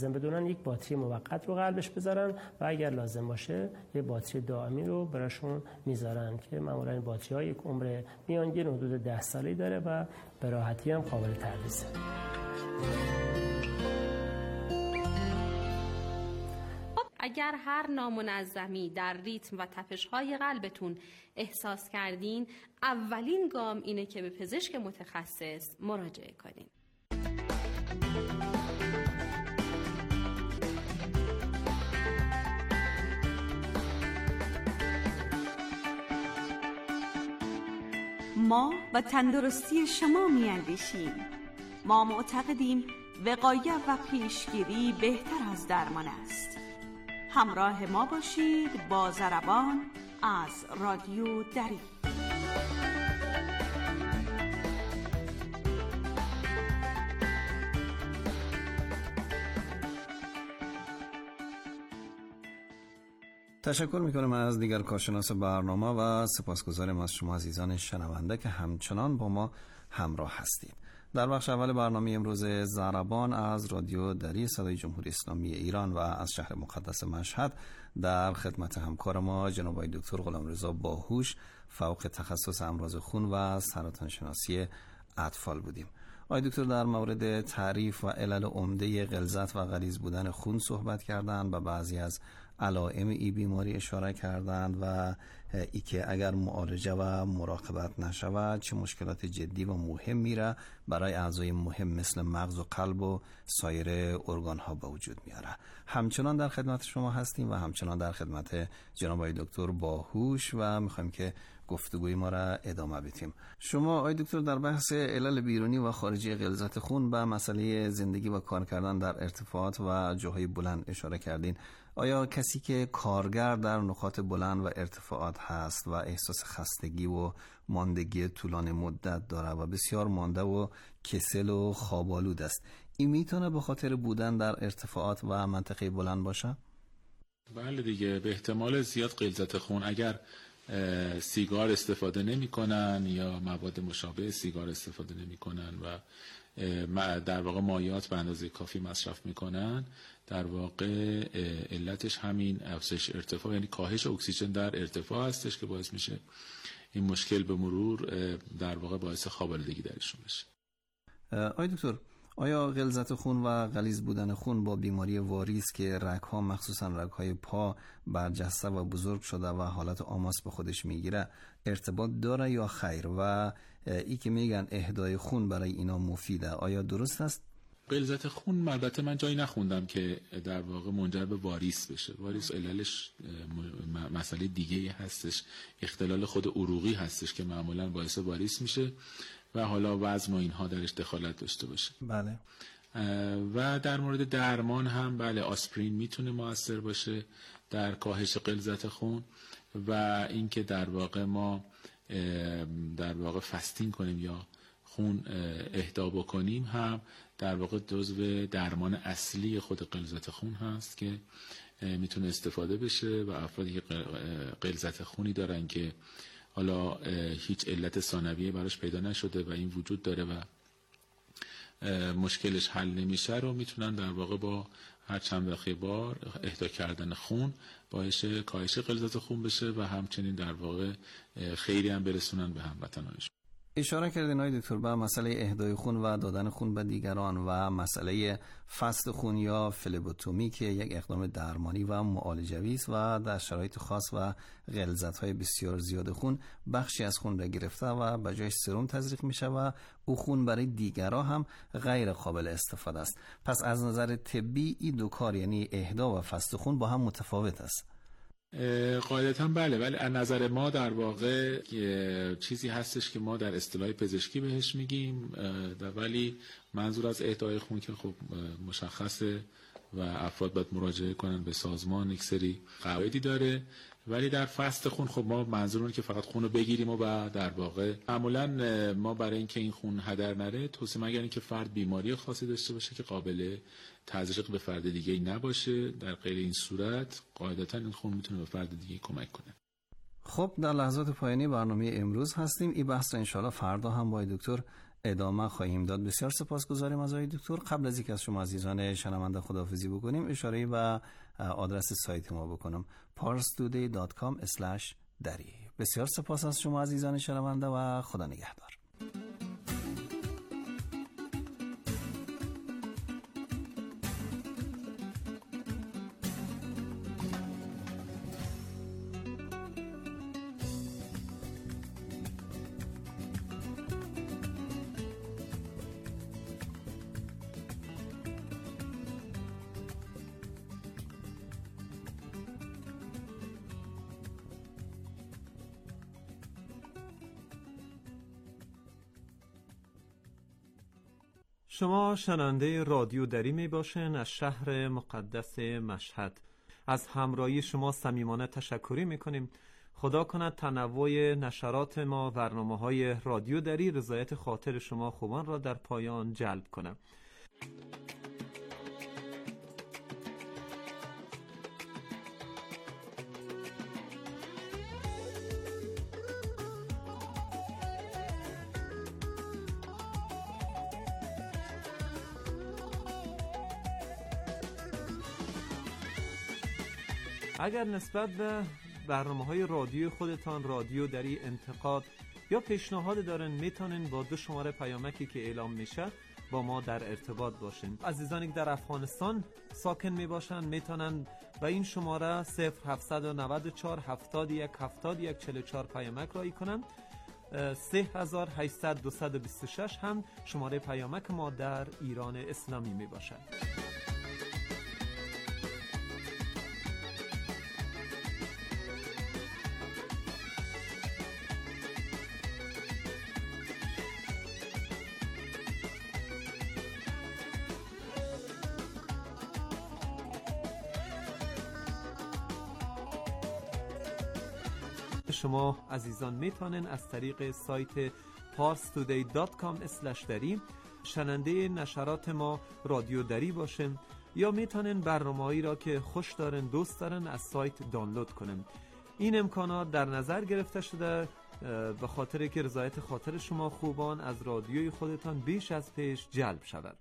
لازم بدونن یک باتری موقت رو قلبش بذارن و اگر لازم باشه یه باتری دائمی رو براشون میذارن که معمولا این باتری ها یک عمر میانگین حدود 10 سالی داره و به راحتی هم قابل تعویضه. اگر هر نامنظمی در ریتم و تپش‌های قلبتون احساس کردین، اولین گام اینه که به پزشک متخصص مراجعه کنین. ما و تندرستی شما می‌اندیشیم. ما معتقدیم وقایت و پیشگیری بهتر از درمان است. همراه ما باشید با ضربان از رادیو دری. تشکر میکنم از دیگر کارشناس برنامه و سپاسگزارم از شما عزیزان شنونده که همچنان با ما همراه هستید. در بخش اول برنامه امروز ضربان از رادیو دری صدای جمهوری اسلامی ایران و از شهر مقدس مشهد در خدمت همکار ما جناب آقای دکتر غلامرضا باهوش، فوق تخصص امراض خون و سرطان شناسی اطفال بودیم. آقای دکتر در مورد تعریف و علل عمده غلظت و غلیظ بودن خون صحبت کردند و بعضی از علائم این بیماری اشاره کردند و ای که اگر معالجه و مراقبت نشود چه مشکلات جدی و مهم میره برای اعضای مهم مثل مغز و قلب و سایر ارگان ها به وجود میاره. همچنان در خدمت شما هستیم و همچنان در خدمت جناب آقای دکتر باهوش و میخوایم که گفتگوی ما را ادامه بدیم. شما آقای دکتر در بحث علل بیرونی و خارجی غلظت خون به مسئله زندگی و کار کردن در ارتفاعات و جاهای بلند اشاره کردین. آیا کسی که کارگر در نقاط بلند و ارتفاعات هست و احساس خستگی و ماندگی طولانی مدت داره و بسیار مانده و کسل و خواب‌آلود است، این میتونه به خاطر بودن در ارتفاعات و منطقه بلند باشه؟ بله دیگه، به احتمال زیاد غلظت خون اگر سیگار استفاده نمی کنن یا مواد مشابه سیگار استفاده نمی کنن و در واقع مایعات به اندازه کافی مصرف می کنن، در واقع علتش همین افزایش ارتفاع، یعنی کاهش اکسیژن در ارتفاع هستش که باعث میشه این مشکل به مرور در واقع باعث خواب‌آلودگی درشون بشه. آقای دکتر، آیا غلظت خون و غلیظ بودن خون با بیماری واریس که رگ‌ها مخصوصاً رگ‌های پا برجسته و بزرگ شده و حالت آماس به خودش میگیره ارتباط داره یا خیر؟ و ای که میگن اهدای خون برای اینا مفیده، آیا درست است؟ غلظت خون البته من جایی نخوندم که در واقع منجر به واریس بشه. واریس عللش مسئله دیگه هستش، اختلال خود عروقی هستش که معمولاً باعث واریس میشه و حالا وزن و اینها درش دخالت داشته باشه. بله. و در مورد درمان هم بله، آسپرین میتونه مؤثر باشه در کاهش غلظت خون و اینکه در واقع ما در واقع فستینگ کنیم یا خون اهدا بکنیم هم در واقع جزو درمان اصلی خود غلظت خون هست که میتونه استفاده بشه و افرادی که غلظت خونی دارن که حالا هیچ علت ثانویه براش پیدا نشده و این وجود داره و مشکلش حل نمیشه رو میتونن در واقع با هر چند وقت بار اهدا کردن خون باعث کاهش غلظت خون بشه و همچنین در واقع خیری هم برسونن به هموطنانشون. اشاره کردین آقای دکتر به مسئله اهدای خون و دادن خون به دیگران و مسئله فست خون یا فلبوتومی که یک اقدام درمانی و معالجوی است و در شرایط خاص و غلظت‌های بسیار زیاد خون بخشی از خون را گرفته و به جای سرم تزریق میشه و او خون برای دیگران هم غیر قابل استفاده است. پس از نظر طبی این دو کار یعنی اهدا و فست خون با هم متفاوت است. قاعدتاً بله، ولی از نظر ما در واقع چیزی هستش که ما در اصطلاح پزشکی بهش میگیم، ولی منظور از اهدای خون که خب مشخصه و افراد باید مراجعه کنن به سازمان، یک سری قواعدی داره. ولی در فست خون خب ما منظورمون که فقط خون رو بگیریم و در واقع معمولا ما برای اینکه این خون هدر نره توصیه مگر اینکه فرد بیماری خاصی داشته باشه که قابل تزریق به فرد دیگه نباشه، در غیر این صورت قاعدتا این خون میتونه به فرد دیگه کمک کنه. خب در لحظات پایانی برنامه امروز هستیم. این بحث رو انشالله فردا هم با دکتر ادامه خواهیم داد. بسیار سپاسگزاریم از آقای دکتر. قبل از اینکه از شما عزیزان شنونده خداحافظی بکنیم، اشاره به آدرس سایت ما بکنم parstoday.com/dari. بسیار سپاس از شما عزیزان شنونده و خدا نگهدار. شما شنونده رادیو دری می باشین از شهر مقدس مشهد. از همراهی شما صمیمانه تشکری می کنیم. خدا کند تنوع نشرات ما، برنامه‌های رادیو دری رضایت خاطر شما خوبان را در پایان جلب کنم. اگر نسبت به برنامه‌های رادیو خودتان رادیو دری انتقاد یا پیشنهاد دارن، میتونین با 2 شماره پیامکی که اعلام میشه با ما در ارتباط باشین. عزیزانی که در افغانستان ساکن میباشن میتونن با این شماره 0794 71 71 44 پیامک رایی کنن. 3800 هم شماره پیامک ما در ایران اسلامی میباشد. شما عزیزان میتونن از طریق سایت parstoday.com/dari شنونده نشرات ما رادیو دری باشن یا میتونن برنامه‌ای را که خوش دارن دوست دارن از سایت دانلود کنن. این امکانات در نظر گرفته شده به خاطر که رضایت خاطر شما خوبان از رادیوی خودتان بیش از پیش جلب شود.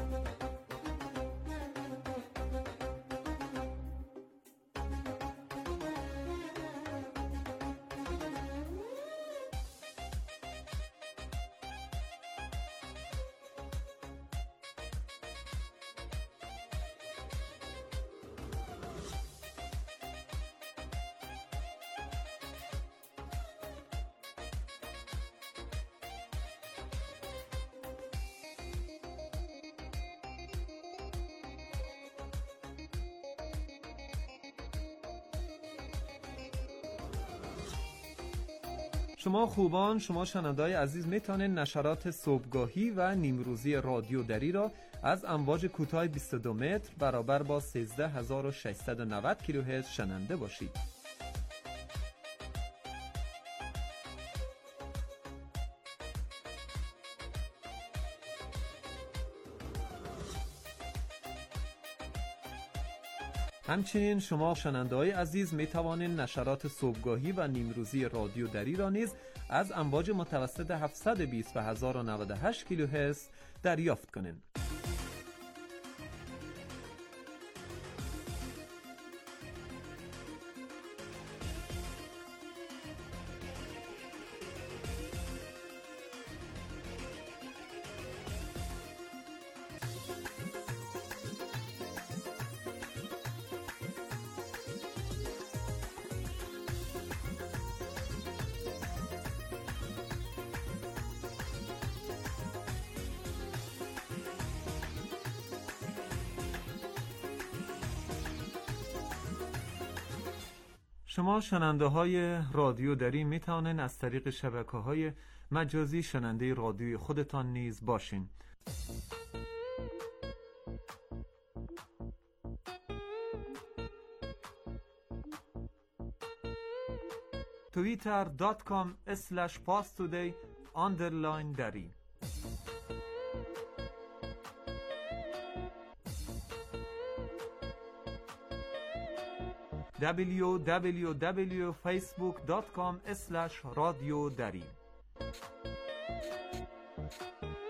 شما خوبان، شما شنونده‌های عزیز میتونید نشرات صبحگاهی و نیمروزی رادیو دری را از امواج کوتاه 22 متر برابر با 13690 کیلوهرتز شنونده باشید. همچنین شما شنونده‌های عزیز می توانید نشرات صبحگاهی و نیمروزی رادیو دری را نیز از امواج متوسط 720 و 1098 کیلوهرتز دریافت کنید. شما شنونده های رادیو دری می توانید از طریق شبکه‌های مجازی شنونده رادیوی خودتان نیز باشین. twitter.com/parstoday_dari www.facebook.com/radiodari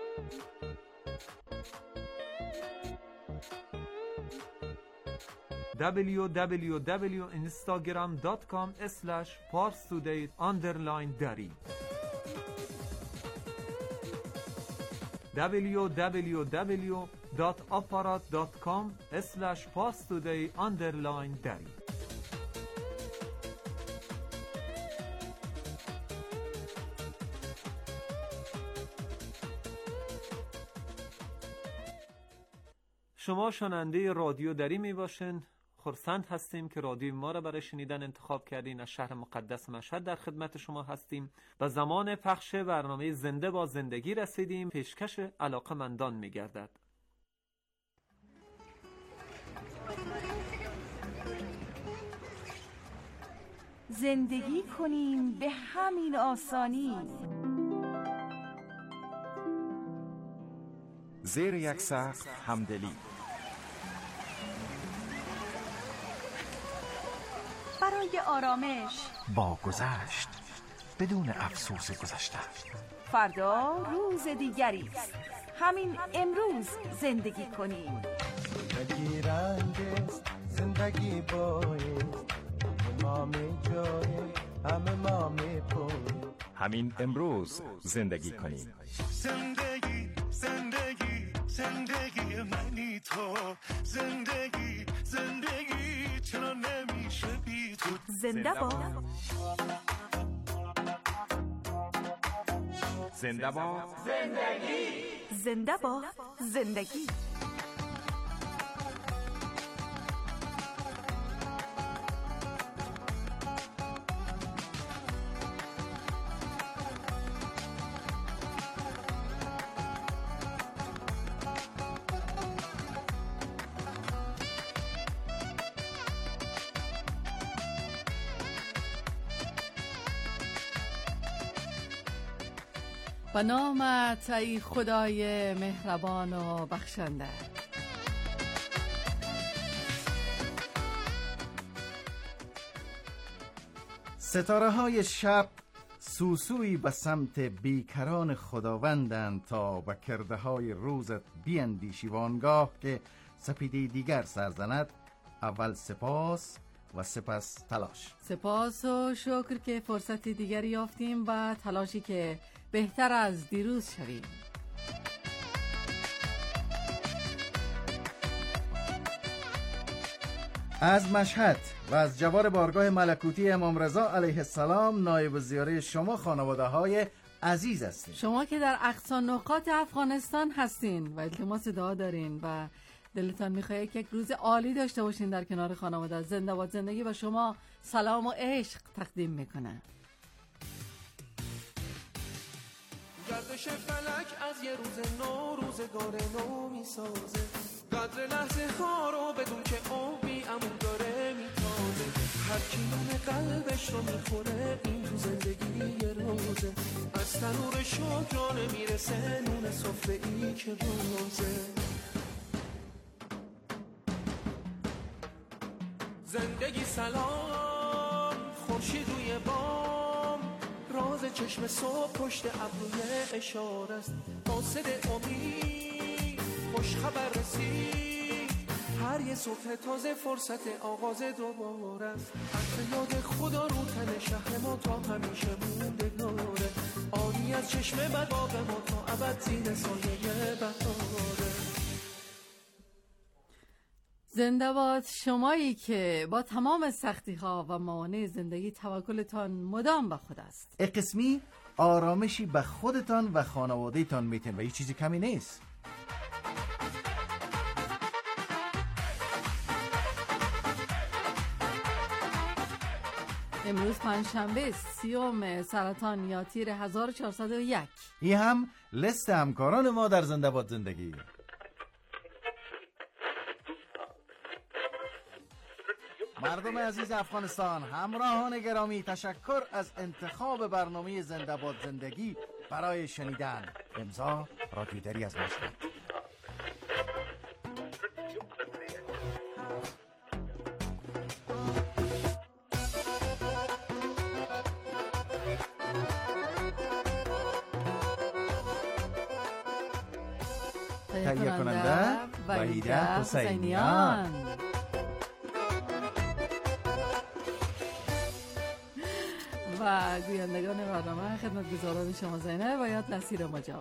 www.instagram.com/parstoday_dari www.aparat.com/parstoday_dari شما شنونده رادیو دری می باشین. خرسند هستیم که رادیو ما را برای شنیدن انتخاب کردین. از شهر مقدس مشهد در خدمت شما هستیم و زمان پخش برنامه زنده با زندگی رسیدیم. پیشکش علاقه‌مندان می گردد. زندگی کنیم به همین آسانی، زیر یک سقف همدلی، برای آرامش با گذشت بدون افسوس گذشته. فردا روز دیگری است، همین امروز زندگی کنیم. زندگی رنگ است، زندگی باید، ما می جای همه ما می پوی. همین امروز زندگی کنیم. زندگی زندگی زندگی منی تو، زندگی زندگی چرا نمیشه بی تو. زنده باد، زنده باد زندگی، زنده باد زندگی. به نامت ای خدای مهربان و بخشنده. ستاره های شب سوسوی به سمت بیکران خداوندند تا به کرده های روزت بیندیشی. وانگاه که سپیده دیگر سرزند، اول سپاس و سپس تلاش. سپاس و شکر که فرصت دیگری یافتیم و تلاشی که بهتر از دیروز شویم. از مشهد و از جوار بارگاه ملکوتی امام رضا علیه السلام نایب الزیاره شما خانواده های عزیز هستیم. شما که در اقصا نقاط افغانستان هستین و التماس دعا دارین و دلتان میخواد که یک روز عالی داشته باشین در کنار خانواده. زنده باد زندگی و شما سلام و عشق تقدیم میکنه. گردش فلک از یه روز نو روزگار نو میسازه، قدر لحظه ها رو بدون که عمری امون داره میتازه. هر کی نون قلبش رو میخوره این تو زندگی یه روزه، از تنور شکرانه میرسه نون سفره ای که روزه. زندگی سلام، خورشید روی بام، راز چشم صبح پشت ابروی اشاره است. قاصد امید خوش خبر رسید، هر یه صبح تازه فرصت آغاز دوباره است. عطر یاد خدا رو تن شهر ما تا همیشه موندگاره، آنی از چشم بد باغ ما تا ابد زیر سایه بهاره. زنده باد شمایی که با تمام سختی ها و موانع زندگی توکلتان مدام به خود است. قسمی آرامشی به خودتان و خانواده تان میتین و هیچ چیزی کمی نیست. امروز پنجشنبه 30 سرطان یا تیر 1401. این هم لیست همکاران ما در زنده باد زندگی. مردم عزیز افغانستان، همراهان گرامی، تشکر از انتخاب برنامه زنده باد زندگی برای شنیدن. امضا رادیو دری از مشهد. تهیه کننده وحیده حسینیان. و گویندگان برنامه، خدمتگزاران شما زینب و یاد نصیر مجاب،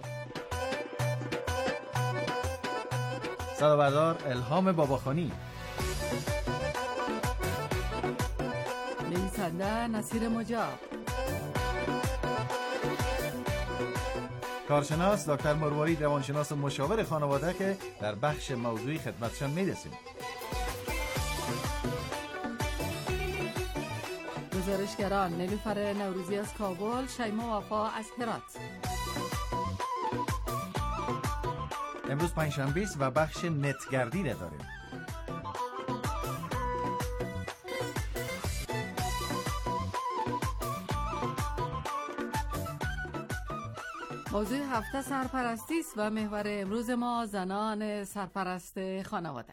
صدابردار الهام باباخانی، نویسنده نصیر مجاب، کارشناس دکتر مرواری، روانشناس و مشاور خانواده که در بخش موضوعی خدمتشان میرسیم. گزارشگران نیلوفر نوروزی از کابل، شیما وفا از هرات. امروز پنجشنبه است و بخش نتگردی را داریم. موضوع هفته سرپرستی است و محور امروز ما زنان سرپرست خانواده.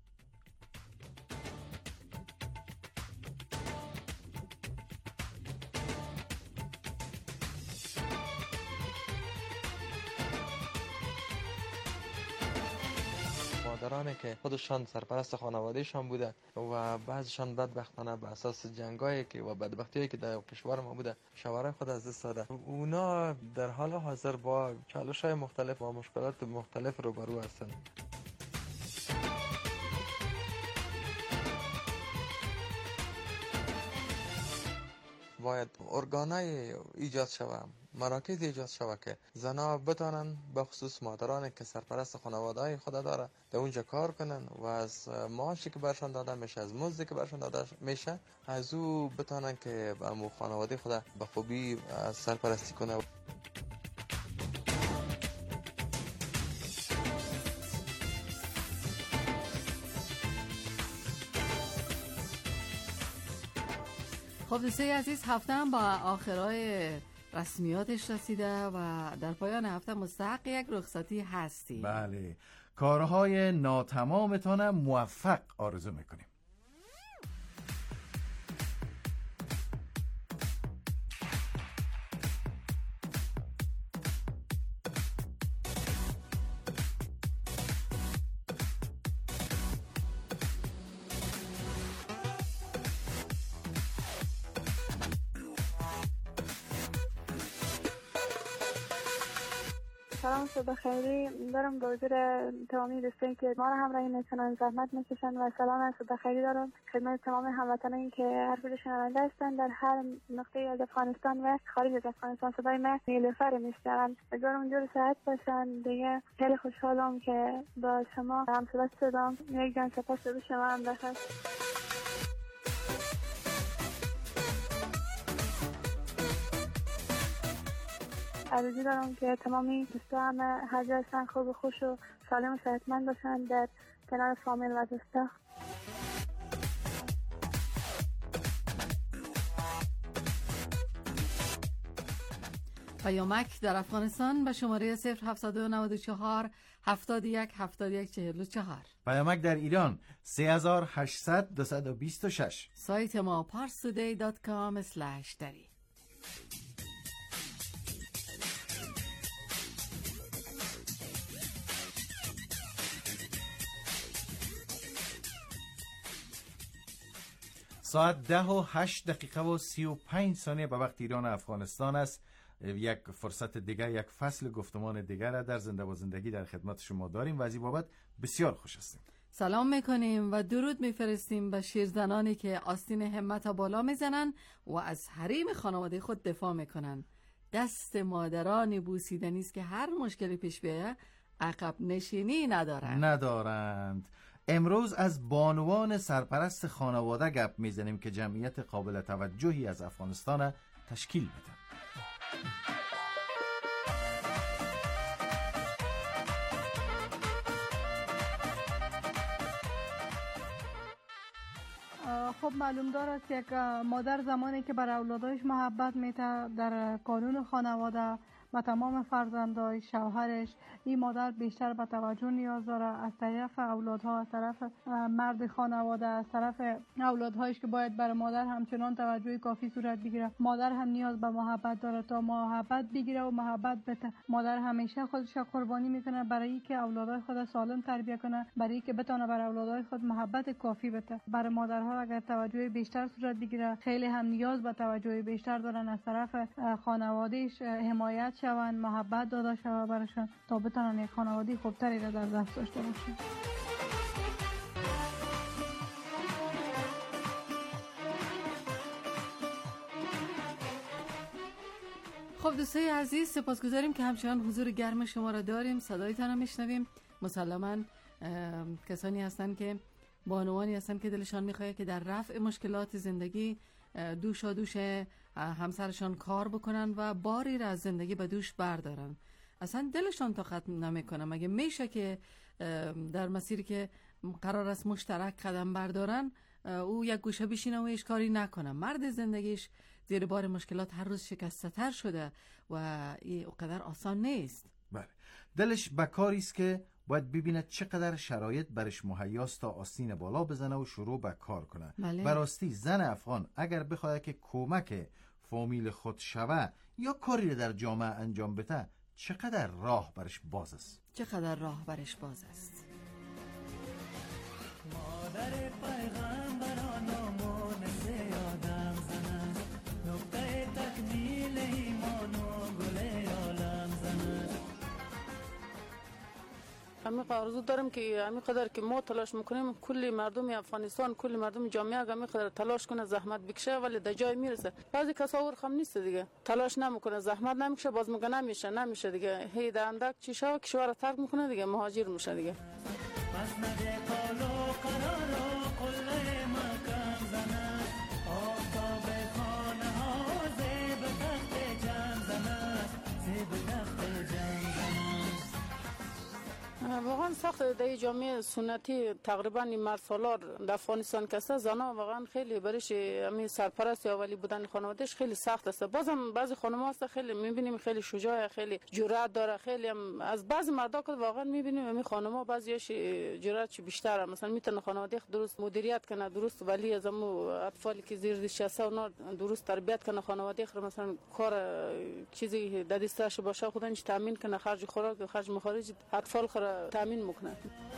مادرانی که خودشان سرپرست خانوادهشان بوده و بعضشان بدبختانه به اساس جنگایی که و بدبختیایی که در کشور ما بوده شوهرای خود از دست داده، اونا در حال حاضر با چالش‌های مختلف و مشکلات مختلف روبرو هستند. باید ارگانای ایجاد شود، مراکز ایجاد شود که زنها بتانن به خصوص مادرانی که سرپرست خانواده‌های خود داره در اونجا کار کنن و از معاشی که برشان داده میشه، از مزدی که برشان داده میشه، از او بتانن که به امو خانواده خود به خوبی سرپرستی کنه. خب دوستای عزیز، هفته هم با آخرای رسمیاتش رسیده و در پایان هفته مستحق یک رخصتی هستی. بله، کارهای ناتمامتان هم موفق آرزو میکنیم. سلام، صبح خیری دارم به حضور تمامی دوستانی که ما را همراهی میکنن، زحمت میکشن و سلام صبح خیری دارم خدمت تمام هموطنانی که هر کجا شنونده هستن در هر نقطه از افغانستان و خارج از افغانستان. صدای من نیلوفر میشنون. امیدوارم اونجور ساعت باشن. دیگه خیلی خوشحالم که با شما همصحبت شدم. یک جان سپاس به شما هم بخیر. آرزو دارم که تمامی دوستان هر جا هستن خوب و خوش و سالم و صحتمند باشن در کنار فامیل و دوستا. پیامک در افغانستان به شماره 0794 71 71 44. پیامک در ایران 3800 226. سایت ما parstoday.com/dari. ساعت 10:08:35 به وقت ایران و افغانستان است. یک فرصت دیگر، یک فصل گفتمان دیگر را در زنده و زندگی در خدمت شما داریم و از این بابت بسیار خوش هستیم. سلام میکنیم و درود میفرستیم به شیرزنانی که آستین همت بالا میزنن و از حریم خانواده خود دفاع میکنن. دست مادرانی بوسیدنی است که هر مشکلی پیش بیاید عقب نشینی ندارند. امروز از بانوان سرپرست خانواده گپ میزنیم که جمعیت قابل توجهی از افغانستان تشکیل میدن. خب معلوم دارد که یک مادر زمانی که بر اولادش محبت میته در قانون خانواده و تمام فرزندای شوهرش. این مادر بیشتر به توجه نیاز داره از طرف اولادها، از طرف مرد خانواده، از طرف اولادهایش که باید برای مادر همچنان توجه کافی صورت بگیره. مادر هم نیاز به محبت داره تا محبت بگیره و محبت بده. مادر همیشه خودش قربانی میکنه برای اینکه اولادای خود سالم تربیت کنه، برای اینکه بتونه برای اولادای خود محبت کافی بده. برای مادرها اگر توجه بیشتر صورت بگیره، خیلی هم نیاز به توجه بیشتر دارن از طرف خانوادهش، حمایت شون، محبت داده شوه براشون تا بتونن یک خانواده خوبتری را در دست داشته باشن. خب دوستای عزیز، سپاسگزاریم که همچنان حضور گرم شما را داریم، صدایتان را میشنویم. مسلماً کسانی هستند که بانوانی هستند که دلشان میخواد که در رفع مشکلات زندگی دوشا دوش همسرشان کار بکنن و باری را از زندگی به دوش بردارن. اصلا دلشان طاقت نمیکنه. مگه میشه که در مسیری که قرار است مشترک قدم بردارن او یک گوشه بشینه و هیچ کاری نکنه؟ مرد زندگیش زیر بار مشکلات هر روز شکسته تر شده و این اونقدر آسان نیست. بله، دلش به کاری است که باید ببینه چقدر شرایط برش مهیاست تا آستین بالا بزنه و شروع به کار کنه. بله. براستی زن افغان اگر بخواد که کمک فامیل خود شوه یا کاری در جامعه انجام بده، چقدر راه برش باز است. چقدر راه برش باز است. مادر پیغمبران و مونس آدم زند، نقطه تکمیل ایمان و گل عالم زند. همین آرزو دارم که همین قدر که ما تلاش میکنیم کلی مردم افغانستان، کلی مردم جامعه همین قدر تلاش کنه، زحمت بکشه، ولی در جای میرسه. بعضی کسا ورخم نیست دیگه، تلاش نمیکنه، زحمت نمیکشه، باز میگه نمیشه دیگه. هی در اندک چی شو کشور ترک میکنه دیگه، مهاجر میشه دیگه. بس نده قالو قرار و قله مکم زند، آفتاب خانه ها زیب تخت جمع زند، زیب تخت جمع زند. واقعا سخت در جامعه سنتی تقریبا این مرد سالار در افغانستان کسا زنا واقعا خیلی برش همین سرپرست یا ولی بودن خانوادهش خیلی سخت است. بازم بعضی خانم‌ها هست خیلی می‌بینیم خیلی شجاع، خیلی جرأت داره، خیلی هم از بعضی مردا که واقعا می‌بینیم همین خانم‌ها بعضیش جرأت بیشتره، مثلا میتونه خانواده درست مدیریت کنه، درست ولی از اون اطفالی که زیر 16 اونا درست تربیت کنه، خانواده خود مثلا کار چیزی در دستش باشه خودش تامین کنه، خرج خوراک و خرج مخارج اطفال خود تامین میکنه.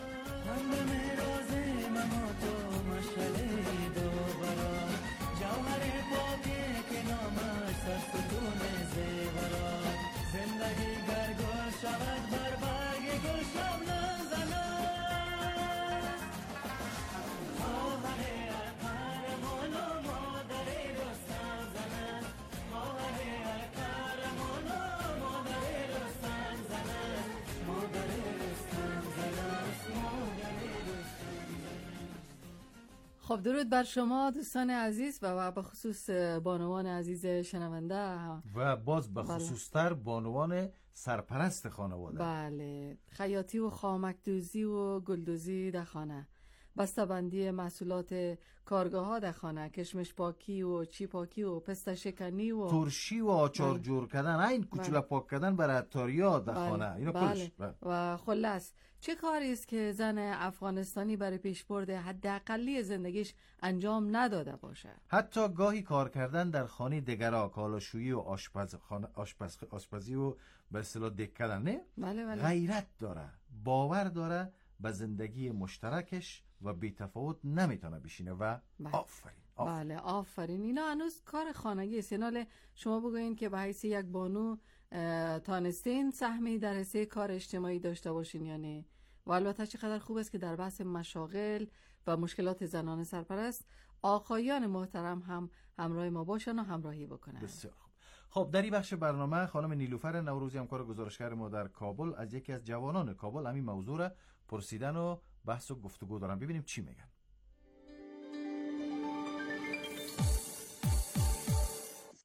خب درود بر شما دوستان عزیز و به خصوص بانوان عزیز شنونده و باز به خصوصتر بانوان سرپرست خانواده. بله، خیاطی و خامک دوزی و گلدوزی در خانه، بسته‌بندی محصولات کارگاه ها در خانه، کشمش پاکی و چی پاکی و پسته شکنی و ترشی و آچار جور کردن، این کوچولا پاک کردن برای عطاریا در خانه، اینا کلش. و خلاص چه کاری است که زن افغانستانی برای پیشبرد حداقلی زندگیش انجام نداده باشه؟ حتی گاهی کار کردن در خانه دگرا، کالاشویی و آشپزی و به اصطلاح دک کردن، نه؟ بله. غیرت داره، باور داره به زندگی مشترکش و بی تفاوت نمیتونه بشینه و آفرین. بله آفرین. اینا هنوز کار خانگی است. ناله شما بگوین که به حیث یک بانو تانستین سهمی در حیث کار اجتماعی داشته باشین یا نه؟ و البته چقدر خوب است که در بحث مشاغل و مشکلات زنان سرپرست آقایان محترم هم همراه ما باشن و همراهی بکنن. بسیار خوب. خب در این بخش برنامه خانم نیلوفر نوروزی همکار گزارشگر ما در کابل از یکی از جوانان کابل همین موضوع را پرسیدن و بحث و گفتگو دارن. ببینیم چی میگن.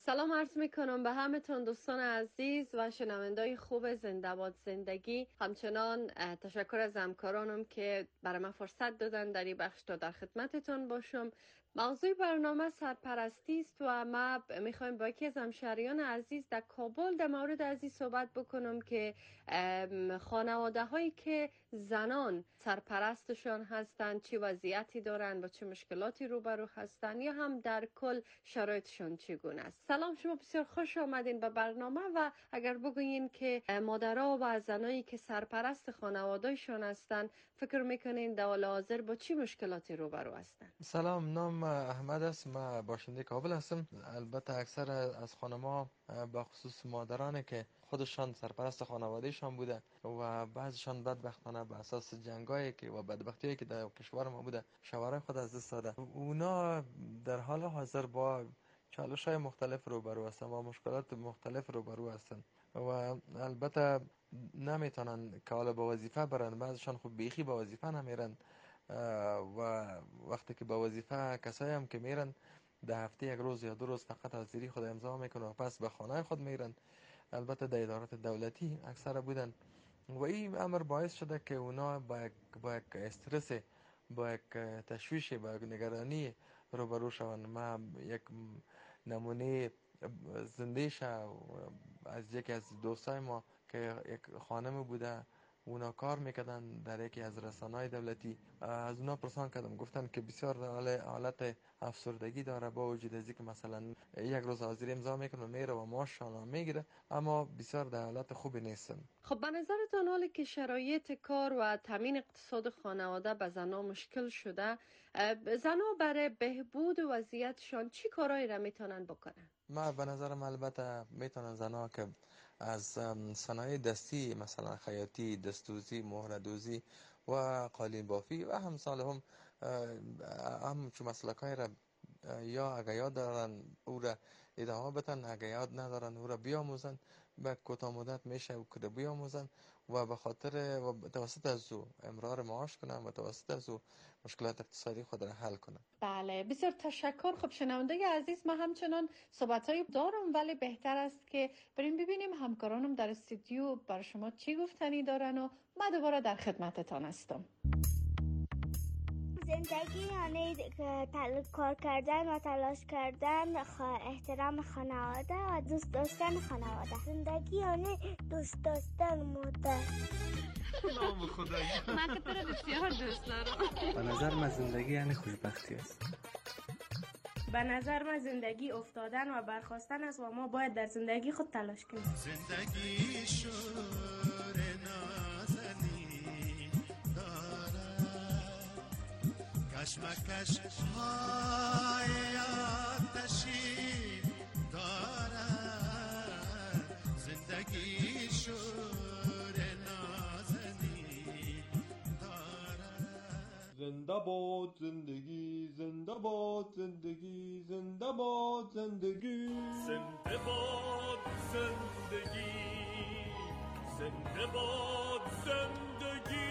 سلام عرض میکنم به همتون دوستان عزیز و شنوندای خوب زنده باد زندگی. همچنان تشکر از همکارانم که برای من فرصت دادن در این بخش تا در خدمتتون باشم. موضوع برنامه سرپرستی است و ما میخوایم با یکی از همشهریان عزیز در کابل در مورد عزیز صحبت بکنم که خانواده هایی که زنان سرپرستشان هستند چه وضعیتی دارند و چه مشکلاتی روبرو هستند یا هم در کل شرایطشان چگونه است. سلام، شما بسیار خوش آمدین به برنامه و اگر بگویین که مادرها و زنایی که سرپرست خانوادهشان هستند فکر میکنین در حال حاضر با چه مشکلاتی روبرو هستند؟ سلام، نام احمد است، من باشنده کابل هستم. البته اکثر از خانم‌ها به خصوص مادرانی که خودشان سرپرست خانوادهشان بوده و بعضیشان بدبختانه به اساس جنگایی که و بدبختیایی که در کشور ما بوده شوهرای خود از دست داده، اونا در حال حاضر با چالش‌های مختلف روبرو هستن و مشکلات مختلف روبرو هستن و البته نمیتونن که حالا به وظیفه برن. بعضیشان خب بیخی به وظیفه نمیرن و وقتی که به وظیفه کسایی هم که میرن در هفته یک روز یا 2 روز فقط حاضری خود امضا میکنن و پس به خانه خود میرن. البته در ادارات دولتی اکثر بودن و این امر باعث شده که اونا با یک استرس، با یک تشویش، با یک نگرانی روبرو شوند. ما یک نمونه زندهش از یکی از دوستای ما که یک خانم بوده، اونا کار میکردن در یکی از رسانه‌های دولتی. از اونا پرسان کردم، گفتن که بسیار حالت افسردگی داره با وجود از اینکه مثلا یک روز حاضری امضا میکنه میره و معاششان میگیره، اما بسیار در حالت خوبی نیستن. خب به نظرتون حالی که شرایط کار و تامین اقتصاد خانواده به زنها مشکل شده، زنها برای بهبود وضعیتشان چی کارایی را میتونن بکنن؟ ما به نظرم البته میتونن زنها که از صنایع دستی مثلا خیاطی، دستوزی، مهردوزی و قالین بافی و همسال هم چون مسلکای را یا اگه یاد دارن او را ادامه بدن، اگه یاد ندارن او را بیاموزن، به کوتاه مدت میشه او را بیاموزن و به خاطر و توسط از او امرار معاش کنن و توسط از او مشکلات اقتصادی خود را حل کنن. بله، بسیار تشکر. خب شنونده عزیز، من همچنان صحبتایی دارم ولی بهتر است که بریم ببینیم همکارانم در استودیو برای شما چی گفتنی دارن و من دوباره در خدمتتان هستم. زندگی یعنی کار کردن و تلاش کردن، احترام خانواده و دوست داشتن خانواده. زندگی یعنی دوست داشتن مادر. نام خدایی. من که تو رو بسیار دوست دارم. به نظر من زندگی یعنی خوشبختی است. به نظر من زندگی افتادن و برخاستن است و ما باید در زندگی خود تلاش کنیم. زندگی شور نازنی داره، کشمکش های آتشی داره. زندگی شور نازنی داره. زنده باد زندگی، زنده باد زندگی، زنده باد زندگی، زنده باد زندگی، زنده باد زندگی.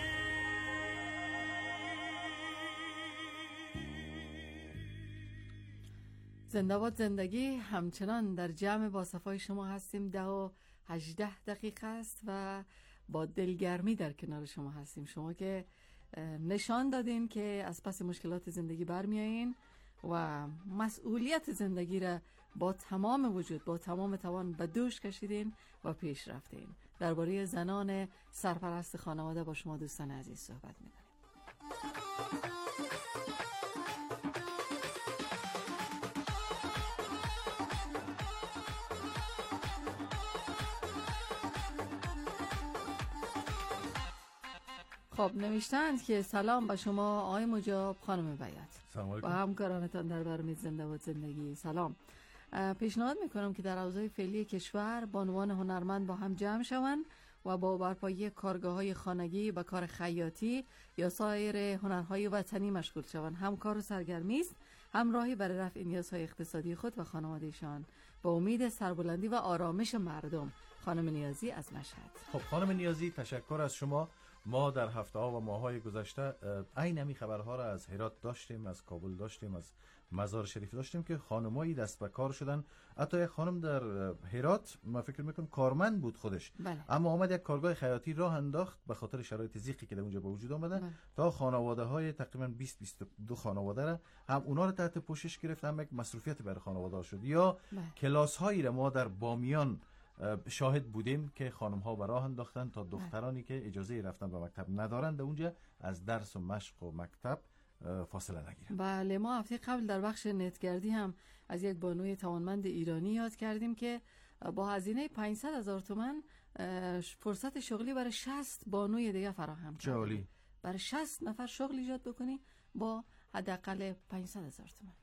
زنده باد زندگی همچنان در جمع با صفای شما هستیم. 10:18 است و با دلگرمی در کنار شما هستیم. شما که نشان دادین که از پس مشکلات زندگی برمیایین و مسئولیت زندگی را با تمام وجود، با تمام توان به دوش کشیدین و پیش رفتین. درباره زنان سرپرست خانواده با شما دوستان عزیز صحبت می‌کنیم. خب نوشتند که سلام به شما آقای مجاب، خانم بیات و همکارانتان در برنامه زنده باد زندگی. سلام. پیشنهاد میکنم که در اوضاع فعلی کشور با عنوان هنرمند با هم جمع شوند و با برپایی کارگاه‌های خانگی به کار خیاطی یا سایر هنرهای وطنی مشغول شوند. هم کار و سرگرمی است، هم راهی برای رفع نیازهای اقتصادی خود و خانوادهشان. با امید سربلندی و آرامش مردم. خانم نیازی از مشهد. خب خانم نیازی، تشکر از شما. ما در هفته‌ها و ماه‌های گذشته عین همین خبرها را از هرات داشتیم، از کابل داشتیم، از مزار شریف داشتیم که خانمایی دست به کار شدن. حتی یک خانم در هرات ما فکر میکنم کارمند بود خودش، اما آمد یک کارگاه خیاطی راه انداخت به خاطر شرایط ضیقی که در اونجا به وجود آمده. تا خانواده‌های تقریبا 20-22 خانواده را هم اونا رو تحت پوشش گرفت، هم یک مصروفیت برای خانواده شد. یا کلاس‌هایی را ما در بامیان شاهد بودیم که خانم‌ها به راه انداختن تا دخترانی که اجازه رفتن به مکتب ندارند اونجا از درس و مشق و مکتب فاصله نگیرن. بله، ما هفته قبل در بخش نتگردی هم از یک بانوی توانمند ایرانی یاد کردیم که با هزینه 500,000 تومان فرصت شغلی برای 60 بانوی دیگه فراهم کرد. جالی. برای 60 نفر شغل ایجاد بکنی با حداقل 500,000 تومان.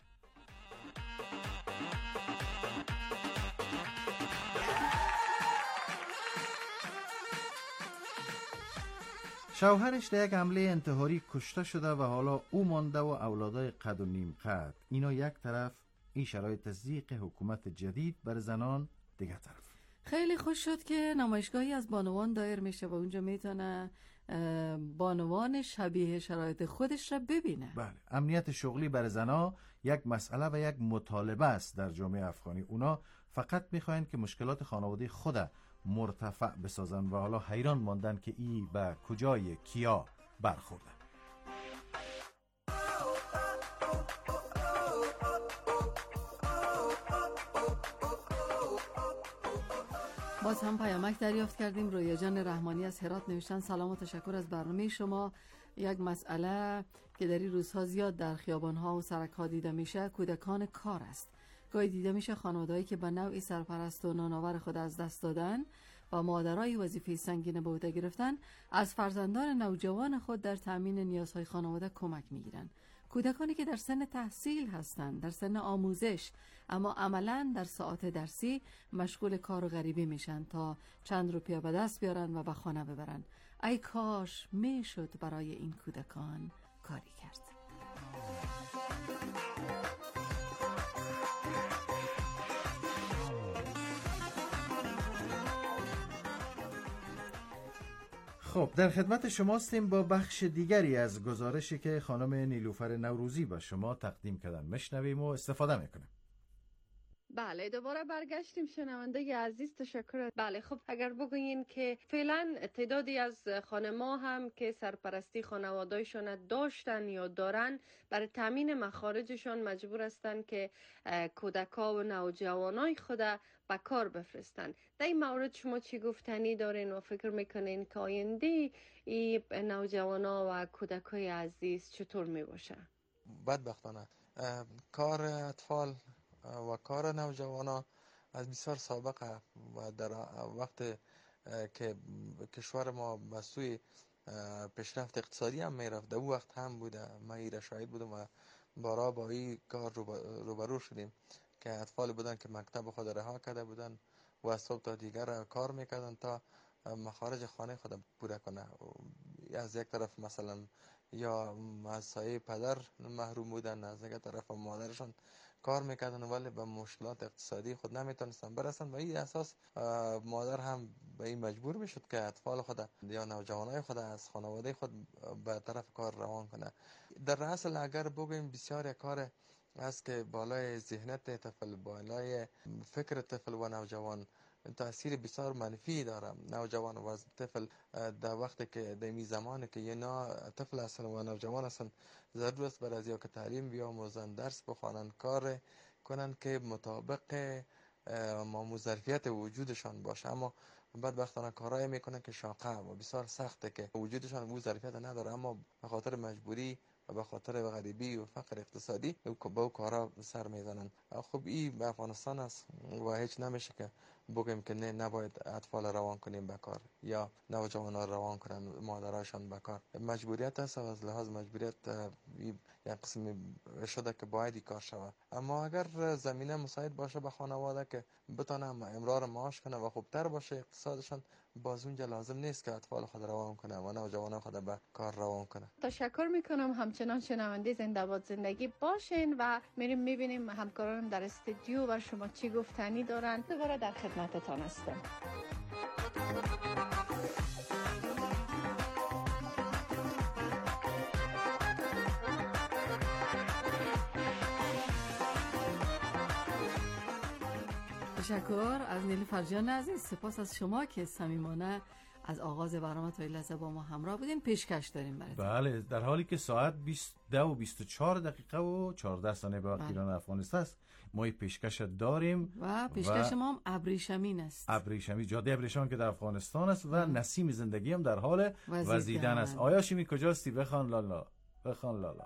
شوهرش در یک حمله انتحاری کشته شده و حالا او مانده و اولادای قد و نیم قد. اینا یک طرف، این شرایط ضیق حکومت جدید بر زنان دیگه طرف. خیلی خوش شد که نمایشگاهی از بانوان دایر میشه و اونجا میتونه بانوان شبیه شرایط خودش را ببینه. بله، امنیت شغلی بر زنها یک مسئله و یک مطالبه است در جامعه افغانی. اونا فقط میخواین که مشکلات خانوادگی خود مرتفع بسازن و حالا حیران ماندن که ای به کجای کیا برخورده. باز هم پیامک دریافت کردیم. رویا جان رحمانی از هرات نوشتن سلام و تشکر از برنامه شما. یک مسئله که در این روزها زیاد در خیابان‌ها و سرک‌ها دیده میشه کودکان کار است. گاهی دیده میشه خانواده‌ای که به نوعی سرپرست و نانآور خود از دست دادن و مادرای وظیفه سنگین به عهده گرفتن از فرزندان نوجوان خود در تامین نیازهای خانواده کمک میگیرن. کودکانی که در سن تحصیل هستند، در سن آموزش، اما عملاً در ساعات درسی مشغول کار و غریبی میشن تا چند روپیه به دست بیارن و به خانه ببرن. ای کاش میشد برای این کودکان کاری کرد. خب، در خدمت شماستیم با بخش دیگری از گزارشی که خانم نیلوفر نوروزی با شما تقدیم کردن. مشنویم و استفاده میکنیم. بله، دوباره برگشتیم. شنونده عزیز تشکر. بله، خب اگر بگویین که فعلا تعدادی از خانم‌ها هم که سرپرستی خانواده‌شان داشتن یا دارن برای تامین مخارجشان مجبور هستند که کودک‌ها و نوجوانای خود به کار بفرستن. در این مورد شما چی گفتنی دارین و فکر میکنین که آینده این نوجوانا و کودکای عزیز چطور میباشه؟ بدبختانه کار اطفال و کار نوجوانا از بسیار سابقه و در وقت که کشور ما به سوی پیشرفت اقتصادی هم میرفت، در اون وقت هم بوده. ما ایره شاهد بودم و بارا با این کار روبرو شدیم که اطفال بودن که مکتب خود رها کرده بودن و از صبح تا دیگر کار میکردن تا مخارج خانه خود پوره کنه. از یک طرف مثلا یا از سایه پدر محروم بودن، از یک طرف مادرشان کار میکردن ولی به مشکلات اقتصادی خود نمیتونستن برسن و این اساس مادر هم به این مجبور میشد که اطفال خود یا نوجوانای خود از خانواده خود به طرف کار روان کنه. در اصل اگر بگویم بسیار کار است که بالای ذهنیت طفل، بالای فکر طفل و نوجوان تأثیر بسیار منفی داره. نوجوان و طفل در وقتی که در این زمانی که یه طفل هستن و نوجوان هستن ضرور است بر از یا که تعلیم بیاموزن، درس بخوانن، کار کنن که مطابق ظرفیت وجودشان باشه. اما بدبختانه کارایی میکنن که شاقه و بسیار سخته که وجودشان او ظرفیت نداره، اما به خاطر مجبوری و به خاطر غریبی و فقر اقتصادی با او کارا سر میزنن. خب این به افغانستان است و هیچ نمیشه که بگیم که نباید اطفال روان کنیم به کار یا نوجوانان روان کنن مادراشان به کار. مجبوریت است و از لحاظ مجبوریت یک قسمی شده که باید این کار شود. اما اگر زمینه مساعد باشه به خانواده که بتونه امرار معاش کنه و خوبتر باشه اقتصادشان، باز اونجا لازم نیست که اطفال خود روان کنه و نوجوانان خود به کار روان کنه. تشکر میکنم. همچنان شنونده زنده باد زندگی باشین و میریم میبینیم همکارانم در استودیو و شما چی گفتنی دارن. دوباره در خدمتتان هستم. تشکر از نیلوفر جان عزیز. سپاس از شما که صمیمانه از آغاز برنامه تا این لحظه با ما همراه بودین. پیشکش داریم براتون. بله، در حالی که ساعت 22 و 24 دقیقه و 14 ثانیه به وقت ایران افغانستان است، ما این پیشکش داریم و پیشکش ما هم ابریشمین است. ابریشمی، جاده ابریشم که در افغانستان است و نسیم زندگی هم در حال وزیدن است. آیا شیمی کجاستی؟ بخوان لالا، بخوان لالا.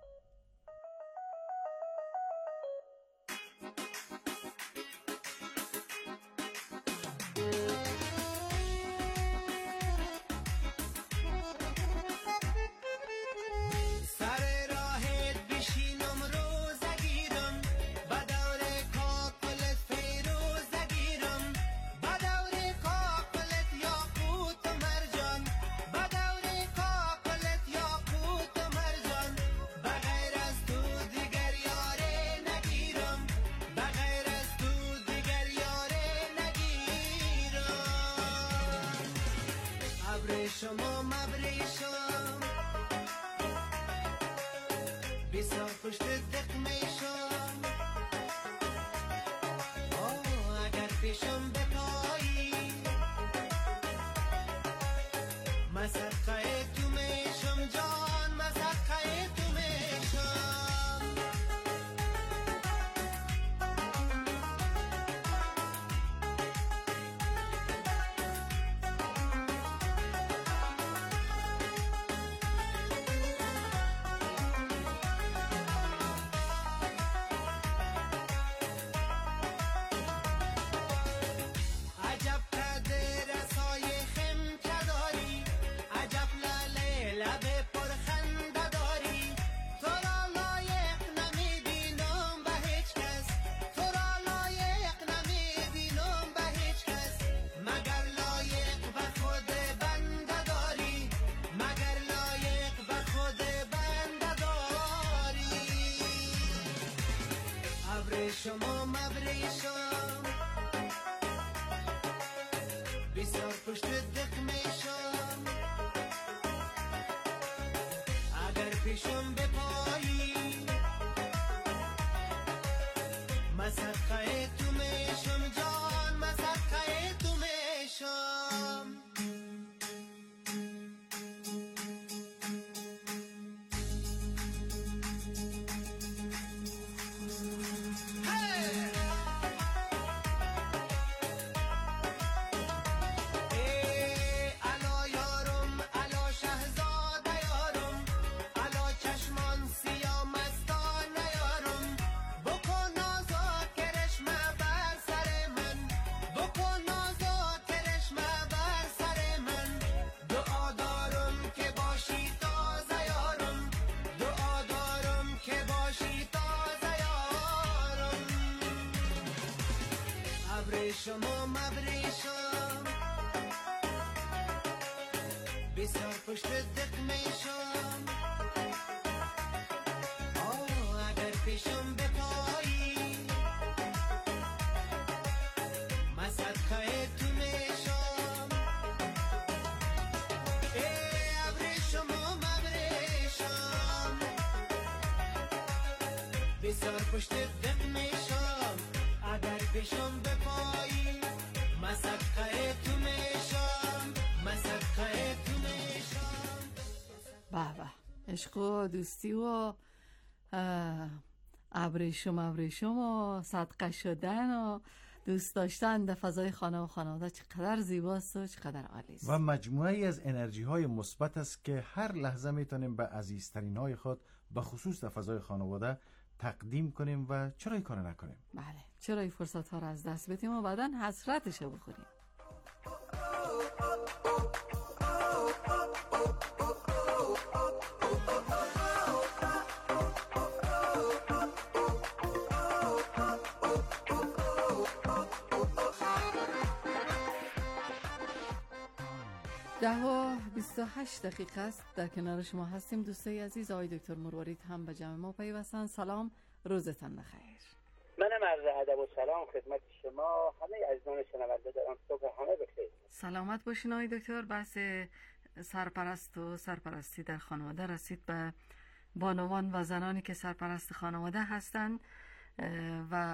شما مبریشم بسیار پشت دق میشم اگر پیشم بپایی مسقه تو میشم جان مسقه تو میشم شما مبریشم بسیار پشت دق میشم اگر پیشم بپایی مسقه تو میشم ابری شما مبریشم بسیار پشت دق میشم اگر پیشم بپایی مسقه تو میشم مسقه تو میشم. به به، عشق و دوستی و ابریشم و صدقه شدن و دوست داشتن در فضای خانه و خانواده چقدر زیباست و چقدر عالی است و مجموعی از انرژی های مثبت است که هر لحظه میتونیم به عزیزترین های خود به خصوص در فضای خانواده تقدیم کنیم و چرا این کار نکنیم؟ بله، چرا این فرصت ها رو از دست بدیم و بعداً حسرتش رو بخوریم. ده و 28 دقیقه است در کنار شما هستیم. دوستای عزیز، آقای دکتر مروارید هم به جمع ما پیوستن. سلام، روزتان بخیر. منم عرض ادب و سلام خدمت شما همه عزیزان شنونده دارم. صبح همه بخیر. سلامت باشین آقای دکتر. بحث سرپرست و سرپرستی در خانواده رسید به بانوان و زنانی که سرپرست خانواده هستند و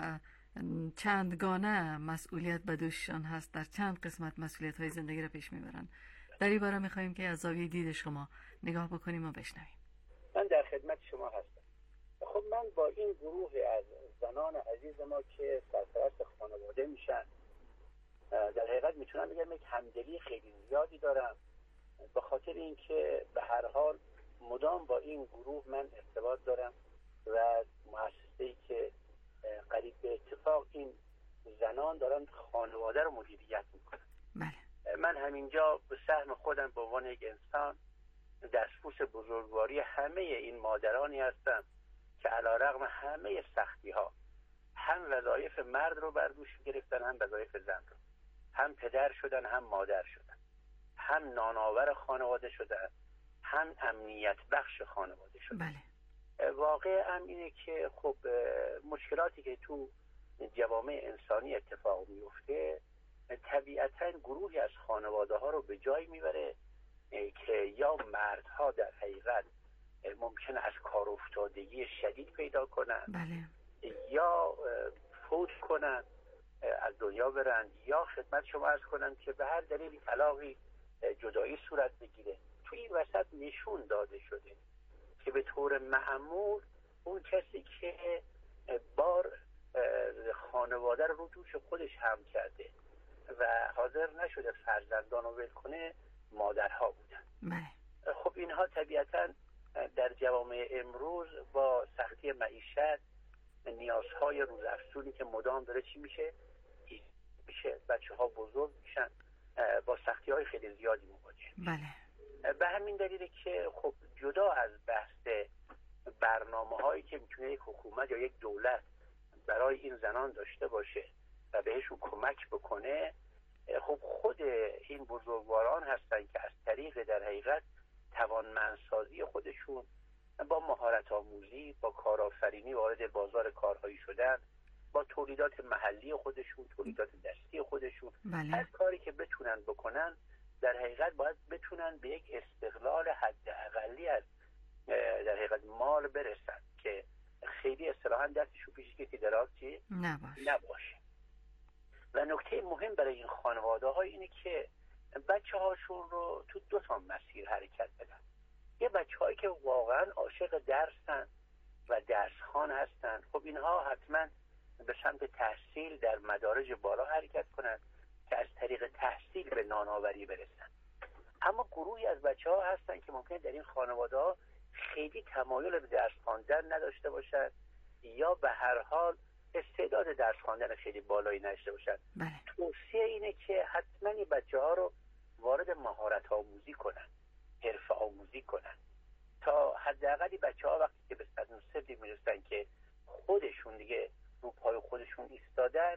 چندگانه مسئولیت به دوششان هست، در چند قسمت مسئولیت های زندگی را پیش میبرن. در این باره میخواییم که از زاویه دید شما نگاه بکنیم و بشنویم. من در خدمت شما هستم. خب من با این گروه از زنان عزیز ما که سرپرست خانواده میشن، در حقیقت میتونم بگم یک همدلی خیلی زیادی دارم، به خاطر اینکه به هر حال مدام با این گروه من ارتباط دارم و مؤسسه‌ای که قریب به اتفاق این زنان دارن خانواده رو مدیریت میکنن. من همینجا به سهم خودم به عنوان یک انسان دستبوس بزرگواری همه این مادرانی هستم که علیرغم همه سختی ها هم وظایف مرد رو بر دوش گرفتن، هم وظایف زن رو، هم پدر شدن، هم مادر شدن، هم نانآور خانواده شدن، هم امنیت بخش خانواده شدن. واقع هم اینه که خب مشکلاتی که تو جوامع انسانی اتفاق میفته طبیعتا گروهی از خانواده ها رو به جای میبره که یا مردها در حقیقت ممکنه از کار افتادگی شدید پیدا کنن، یا فوت کنن، از دنیا برن، یا خدمت شما عرض کنن که به هر دلیلی طلاقی، جدایی صورت بگیره. تو این وسط نشون داده شده که به طور معمول اون کسی که بار خانواده رو دوش خودش هم کرده و حاضر نشده فرزندان رو ول کنه مادرها بودن. خب اینها طبیعتا در جوامع امروز با سختی معیشت، نیازهای روزافزونی که مدام داره چی میشه بچه ها بزرگ میشن، با سختی های خیلی زیادی مواجه. به همین دلیله که خب جدا از بحث برنامه هایی که میتونه یک حکومت یا یک دولت برای این زنان داشته باشه و بهشون کمک بکنه، خب خود این بزرگواران هستن که از طریق در حقیقت توانمندسازی خودشون با مهارت آموزی، با کارآفرینی وارد بازار کارهایی شدن، با تولیدات محلی خودشون، تولیدات دستی خودشون، هر کاری که بتونن بکنن در حقیقت باید بتونن به یک استقلال حداقلی از در حقیقت مال برسن که خیلی اصطلاحاً دستشون پیش کسی دراز نباشه. و نکته مهم برای این خانواده ها اینه که بچه هاشون رو تو دو تا مسیر حرکت بدن. یه بچه هایی که واقعا عاشق درسن و درسخوان هستن، خب اینها حتما به سمت تحصیل در مدارج بالا حرکت کنن که از طریق تحصیل به نانآوری برسن. اما گروهی از بچه ها هستن که ممکنه در این خانواده ها خیلی تمایل به درس خواندن نداشته باشن یا به هر حال استعداد درس خواندن خیلی بالایی نداشته باشن. توصیه اینه که حتما این بچه ها رو وارد مهارت آموزی کنن، حرفه آموزی کنن، تا حداقل بچه ها وقتی که به سن سنی میرسن که خودشون دیگه رو پای خودشون ایستادن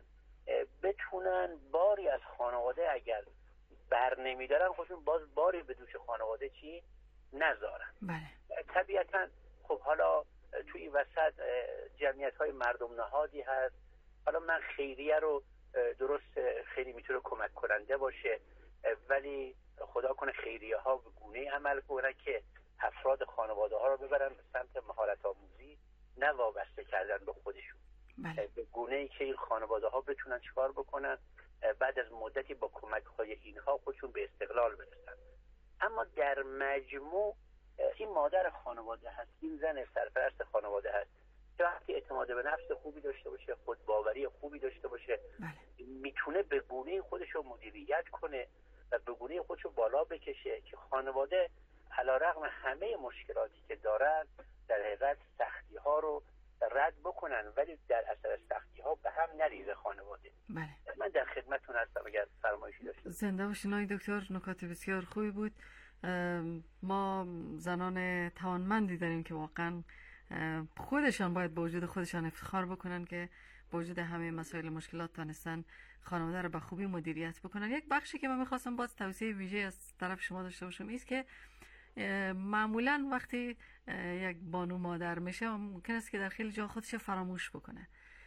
بتونن باری از خانواده اگر بر نمیدارن خودشون باز باری به دوش خانواده چی نذارن. طبیعتا خب حالا توی این وسط جمعیت های مردم نهادی هست. حالا من خیریه رو درست خیلی میتونه کمک کننده باشه، ولی خدا کنه خیریه ها به گونه عمل کنن که افراد خانواده ها رو ببرن به سمت مهارت آموزی، نه وابسته کردن به خودشون. به گونه ای که این خانواده ها بتونن چیکار بکنن بعد از مدتی با کمک های اینها خودشون به استقلال برسن. اما در مجموع این مادر خانواده هست، این زن سرپرست خانواده هست که وقتی اعتماد به نفس خوبی داشته باشه، خودباوری خوبی داشته باشه، میتونه به گونه خودش رو مدیریت کنه و به گونه خودش رو بالا بکشه که خانواده علیرغم همه مشکلاتی که دارن در حقیقت سختی ها رو رد بکنن، ولی در اثر سختی ها به هم نریزه خانواده. من در خدمتتون هستم اگر فرمایشی داشتید. زنده باشین آقای دکتر، نکات بسیار خوبی بود. ما زنان توانمندی داریم که واقعا خودشان باید با وجود خودشان افتخار بکنن که با وجود همه مسائل مشکلات تانستن خانواده رو به خوبی مدیریت بکنن. یک بخشی که من میخواستم باز توصیه ویژه از طرف شما داشته باشم ایست که معمولا وقتی یک بانو مادر میشه ممکن است که در خیلی جا خودش فراموش بکنه.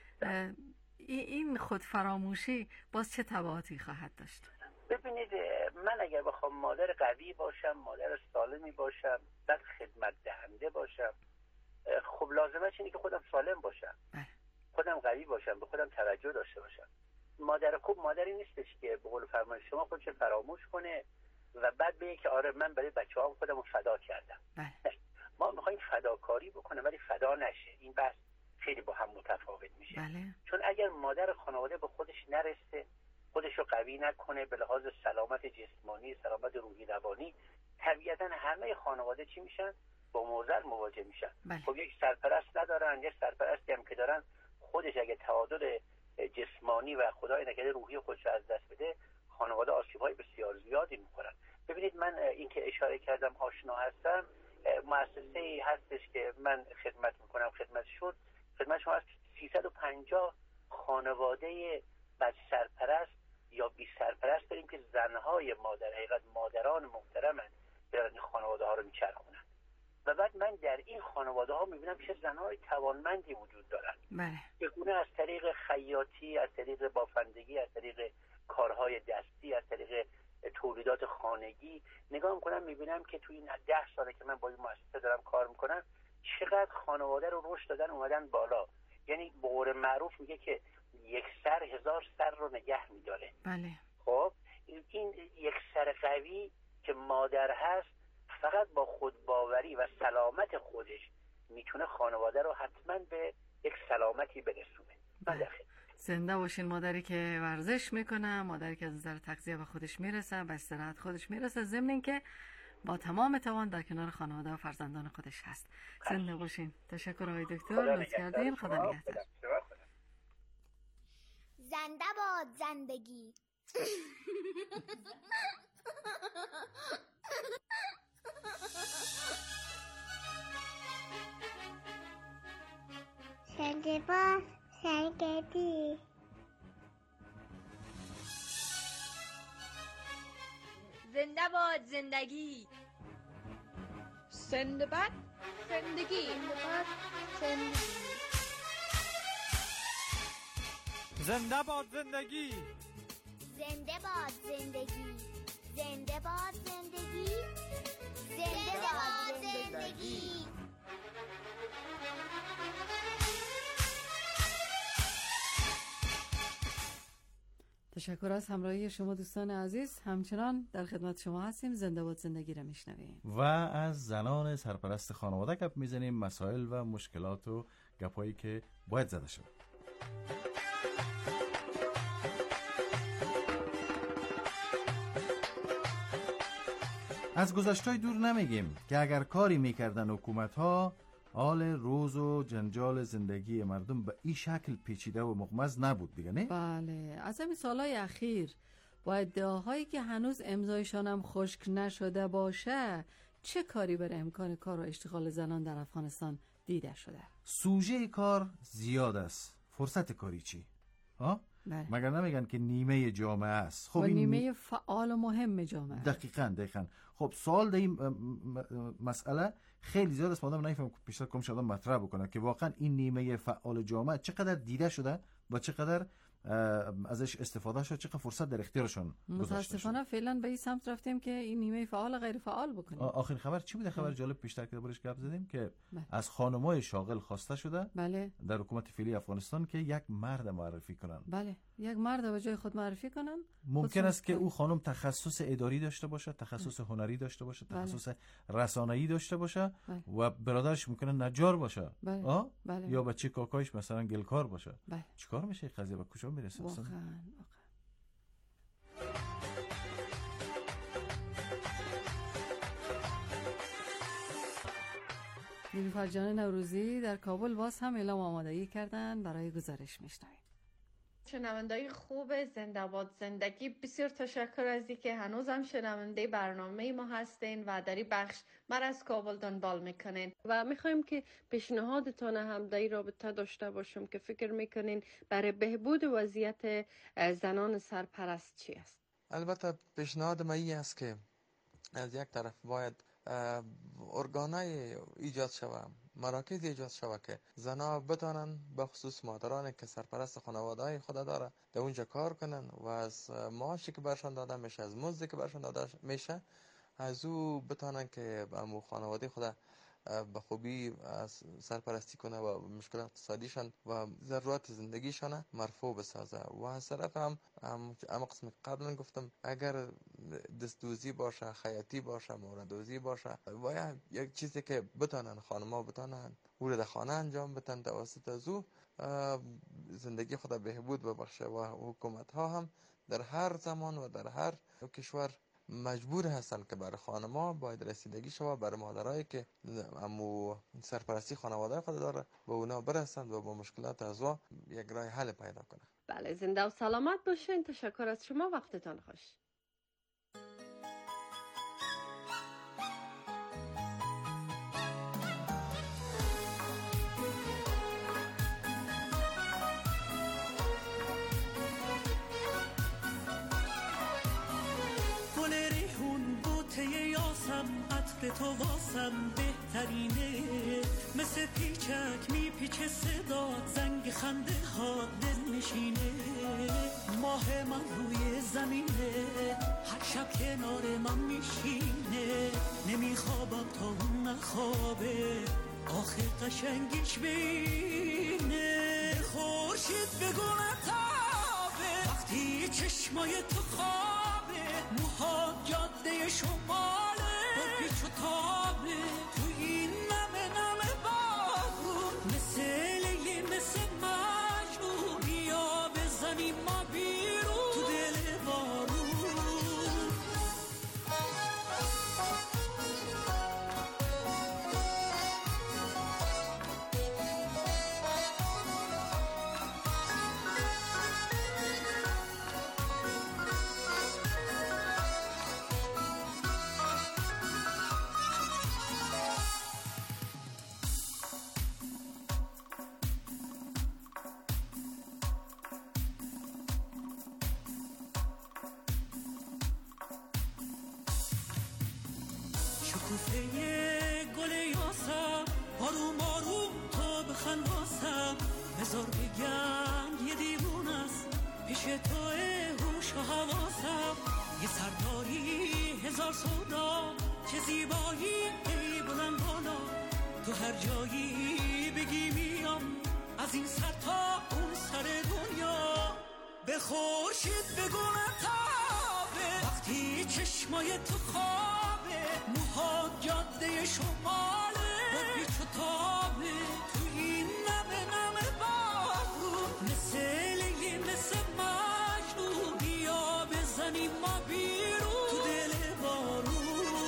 این خود فراموشی باز چه تبعاتی خواهد داشت؟ ببینید، من اگر بخوام مادر قوی باشم، مادر سالمی باشم، بعد خدمت دهنده باشم، خب لازمش اینه که خودم سالم باشم. خودم قوی باشم، به خودم توجه داشته باشم. مادر خوب مادری نیستش که به قول فرمان شما خودش فراموش کنه و بعد بگه که آره من برای بچه‌هام خودمو فدا کردم. ما میخوایم فداکاری بکنه ولی فدا نشه. این بحث خیلی با هم متفاوت میشه. چون اگر مادر خانواده به خودش نرسه، خودش رو قوی نکنه به لحاظ سلامت جسمانی، سلامت روحی روانی، طبیعتا همه خانواده چی میشن؟ با معضل مواجه میشن. خب یک سرپرست ندارن، یک سرپرستی هم که دارن خودش اگه تعادل جسمانی و خدای نکرده روحی خودش از دست بده، خانواده آسیب‌های بسیار زیادی میخورن. ببینید من این که اشاره کردم آشنا هستم، مؤسسه‌ای هستش که من خدمت میکنم خدمت شما هست 350 خانواده بچه سرپرست یا بی سرپرست داریم که زنهای حقیقت مادران محترمن دارن این خانواده ها رو میچرخونن و بعد من در این خانواده ها میبینم چه زنهای توانمندی وجود دارن. بگونه از طریق خیاطی، از طریق بافندگی، از طریق کارهای دستی، از طریق تولیدات خانگی نگاه میکنم میبینم که تو این 10 ساله که من با این مؤسسه دارم کار میکنم چقدر خانواده رو رشد دادن اومدن بالا. یعنی به قول معروف میگه که یک سر 1000 سر رو نگه میداره. خب این یک سر قوی که مادر هست فقط با خودباوری و سلامت خودش میتونه خانواده رو حتما به یک سلامتی برسونه. زنده باشین مادری که ورزش میکنه، مادری که از نظر تغذیه به خودش میرسه، به استراحت خودش میرسه، ضمن اینکه با تمام توان در کنار خانواده و فرزندان خودش هست. زنده باشین. تشکر آقای دکتر، لطف کردین. خدا نگهدار. زنده باد زندگی. زنده باد زندگی. زنده باد زندگی. زنده باد زندگی. زنده باد زندگی. زنده باد زندگی. زنده باد زندگی. زنده باد زندگی. تشکر از همراهی شما دوستان عزیز. همچنان در خدمت شما هستیم. زنده باد زندگی را میشنویم و از زنان سرپرست خانواده گپ میزنیم، مسائل و مشکلات و گپایی که باید زده شد. از گذشته‌های دور نمیگیم که اگر کاری میکردن حکومت‌ها، حال روز و جنجال زندگی مردم به این شکل پیچیده و مغمض نبود دیگه، نه؟ بله. از همین سالهای اخیر با ادعاهایی که هنوز امضایشان هم خشک نشده باشه، چه کاری برای امکان کار و اشتغال زنان در افغانستان دیده شده؟ سوژه کار زیاد است، فرصت کاری چی؟ ها؟ بله. مگر نمیگن که نیمه جامعه است؟ خب این نیمه فعال و مهم جامعه. دقیقاً. خب سوال در این مسئله خیلی زیاد است، مادام نمیفهم که پیشتر کم شدم مطرح بکنه که واقعا این نیمه فعال جامعه چقدر دیده شده و چقدر ازش استفاده شد، چقدر فرصت در اختیارشون گذاشته شد. متاسفانه فعلا به این سمت رفتیم که این نیمه فعال غیر فعال بکنیم. آخرین خبر چی بوده؟ خبر جالب پیشتر که دربارش گپ زدیم که از خانمای شاغل خواسته شده در حکومت فعلی افغانستان که یک مرد معرفی کنن. بله، یک مرد به جای خود معرفی کنن. ممکن است که او خانم تخصص اداری داشته باشه، تخصص هنری داشته باشه، تخصص رسانه‌ای داشته باشه و برادرش ممکنه نجار باشه. یا بچه کاکایش مثلا گلکار باشه. چیکار میشه این قضیه؟ به کجا میرسه؟ واقعا. نیلوفر جان نوروزی در کابل باز هم اعلام آمادگی کردن برای گزارش. میشنویم. شنونده‌های خوب زنده باد زندگی، بسیار تشکر از اینکه هنوز هم شنونده برنامه ما هستین و در این بخش مرا از کابل دنبال میکنین و میخوایم که پیشنهادتان هم در این رابطه داشته باشم که فکر میکنین برای بهبود وضعیت زنان سرپرست چی است. البته پیشنهاد ما این است که از یک طرف باید ارگانای ایجاد شود، مراکز ایجاد شود که زنها بتانن به خصوص مادرانی که سرپرست خانواده‌های خود داره در اونجا کار کنن و از معاشی که برشان داده میشه، از مزدی که برشان داده میشه، از او بتانن که به خانواده خود به خوبی سرپرستی کنه و مشکل اقتصادیشان و ضرورت زندگیشان مرفوع بسازه. و از طرف هم اما قسم قبلا گفتم اگر دستدوزی باشه، خیاطی باشه، موردوزی باشه، باید یک چیزی که بتانن خانم‌ها بتانن او را در خانه انجام بدن، توسط از او زندگی خود بهبود ببخشه. و حکومت ها هم در هر زمان و در هر کشور مجبور هستن که برای خانم‌ها باید رسیدگی شود، برای مادرایی که سرپرستی خانواده خود داره به اونا برسند و با مشکلات از او یک راه حل پیدا کنه. بله، زنده و سلامت باشین. تشکر از شما، وقتتان خوش. عطر تو واسم بهترینه، مثل پیچک میپیچه صدات، زنگ خنده ها دل نشینه. ماه من روی زمینه، هر شب کنار من میشینه، نمیخوابم تا اون نخوابه، آخه قشنگیش بینه. خورشید بگو نتابه وقتی چشمای تو خوابه، موهات جاده شماله پیچ و تابه، تو این نمه نمه بارون، مثل لیلی مثل مجنون، بیا بزنیم ما بیرون تو دل بارون. شکوفه گل یاسم، آروم آروم تو بخند واسم، بذار بگم یه دیوون است پیش توه هوش و حواسم. یه سرداری هزار سودا، چه زیبایی ای بلند بالا، تو هر جایی بگی میام، از این سر تا اون سر دنیا. به خورشید بگو نتابه وقتی چشمای تو خوابه، موهات جاده شماله پیچ و تابه، تو این نمه نمه بارون، مثل لیلی مثل مجنون، بیا بزنیم ما بیرون تو دل بارون.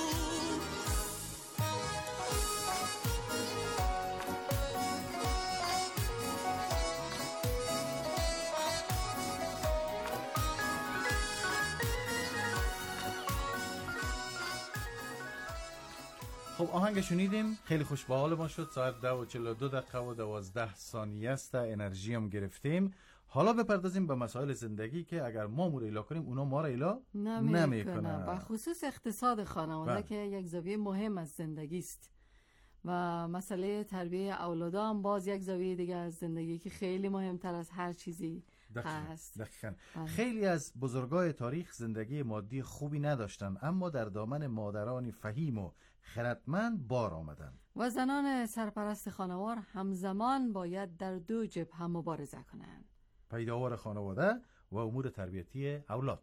خب آهنگ شنیدیم، خیلی خوش به حال ما شد. ساعت 10:42 است، انرژی هم گرفتیم. حالا بپردازیم به مسائل زندگی که اگر ما رو ایلا کنیم اونا ما رو ایلا نمیکنن. و خصوص اقتصاد خانواده که یک زاویه مهم از زندگی است و مسئله تربیه اولادا هم باز یک زاویه دیگه از زندگی که خیلی مهمتر از هر چیزی هست. دقیقاً. خیلی از بزرگای تاریخ زندگی مادی خوبی نداشتن، اما در دامن مادرانی فهیم و خردمند بار آمدن. و زنان سرپرست خانوار همزمان باید در دو جبهه مبارزه کنند: پیداوار خانواده و امور تربیتی اولاد.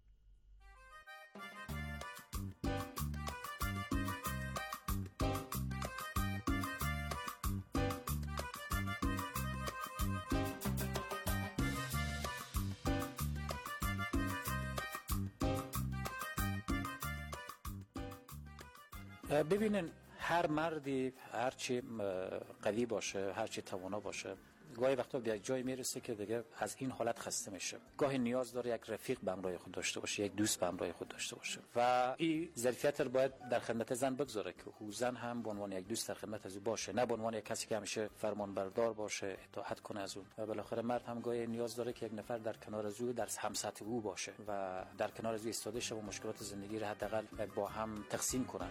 ببینین، هر مردی هرچی قوی باشه، هرچی توانا باشه، گاهی وقتا به یک جای میرسه که دیگه از این حالت خسته میشه. گاهی نیاز داره یک رفیق به همراه خود داشته باشه، یک دوست به همراه خود داشته باشه و این ظرفیت رو باید در خدمت زن بگذاره که او زن هم به عنوان یک دوست در خدمت از او باشه، نه به عنوان یک کسی که همیشه فرمانبردار باشه، اطاعت کنه از اون. و بالاخره مرد هم گاهی نیاز داره که یک نفر در کنار از او، در همسطح او باشه و در کنار از او ایستاده شه و مشکلات زندگی رو حداقل با هم تقسیم کنن.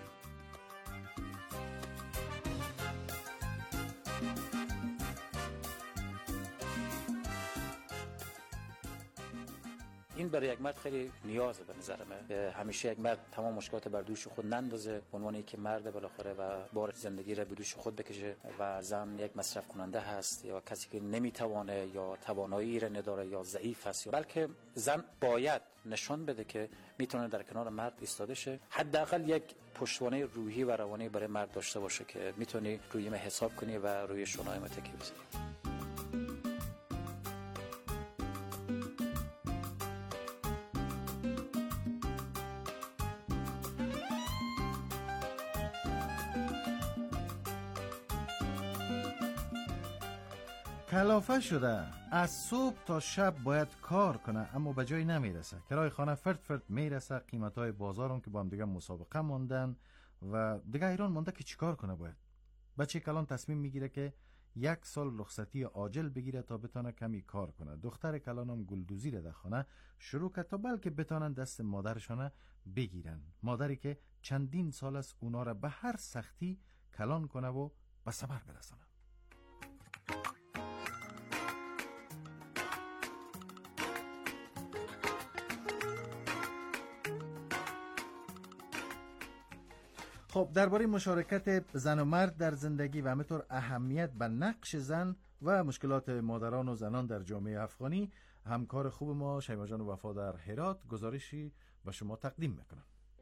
این برای یک مرد خیلی نیازه به نظر من. همیشه یک مرد تمام مشکلات بر دوش خود نندازه به عنوان اینکه مرد بالاخره و بار زندگی را به دوش خود بکشه و زن یک مصرف کننده هست یا کسی که نمیتوانه یا توانایی را نداره یا ضعیف است، بلکه زن باید نشان بده که میتونه در کنار مرد ایستاده شه، حداقل یک پشتوانه روحی و روانی برای مرد داشته باشه که میتونی روی ما حساب کنی و روی شونای ما تکیه بزنی. کلافه شده از صبح تا شب باید کار کنه اما به جای نمیرسه. کرای خانه فرد میرسه، قیمتای بازارم که با هم دیگه مسابقه موندن و دیگه ایران مونده که چیکار کنه. باید بچه کلان تصمیم میگیره که 1 سال رخصتی عاجل بگیره تا بتونه کمی کار کنه. دختر کلانم گلدوزی در خانه شروع کرد تا بلکه بتونن دست مادرشانه بگیرن، مادری که چندین سال است اونا را به هر سختی کلان کنه و به ثمر برسونه. خب درباره مشارکت زن و مرد در زندگی و همینطور اهمیت به نقش زن و مشکلات مادران و زنان در جامعه افغانی همکار خوب ما شیما جان وفا در هرات گزارشی به شما تقدیم میکنم.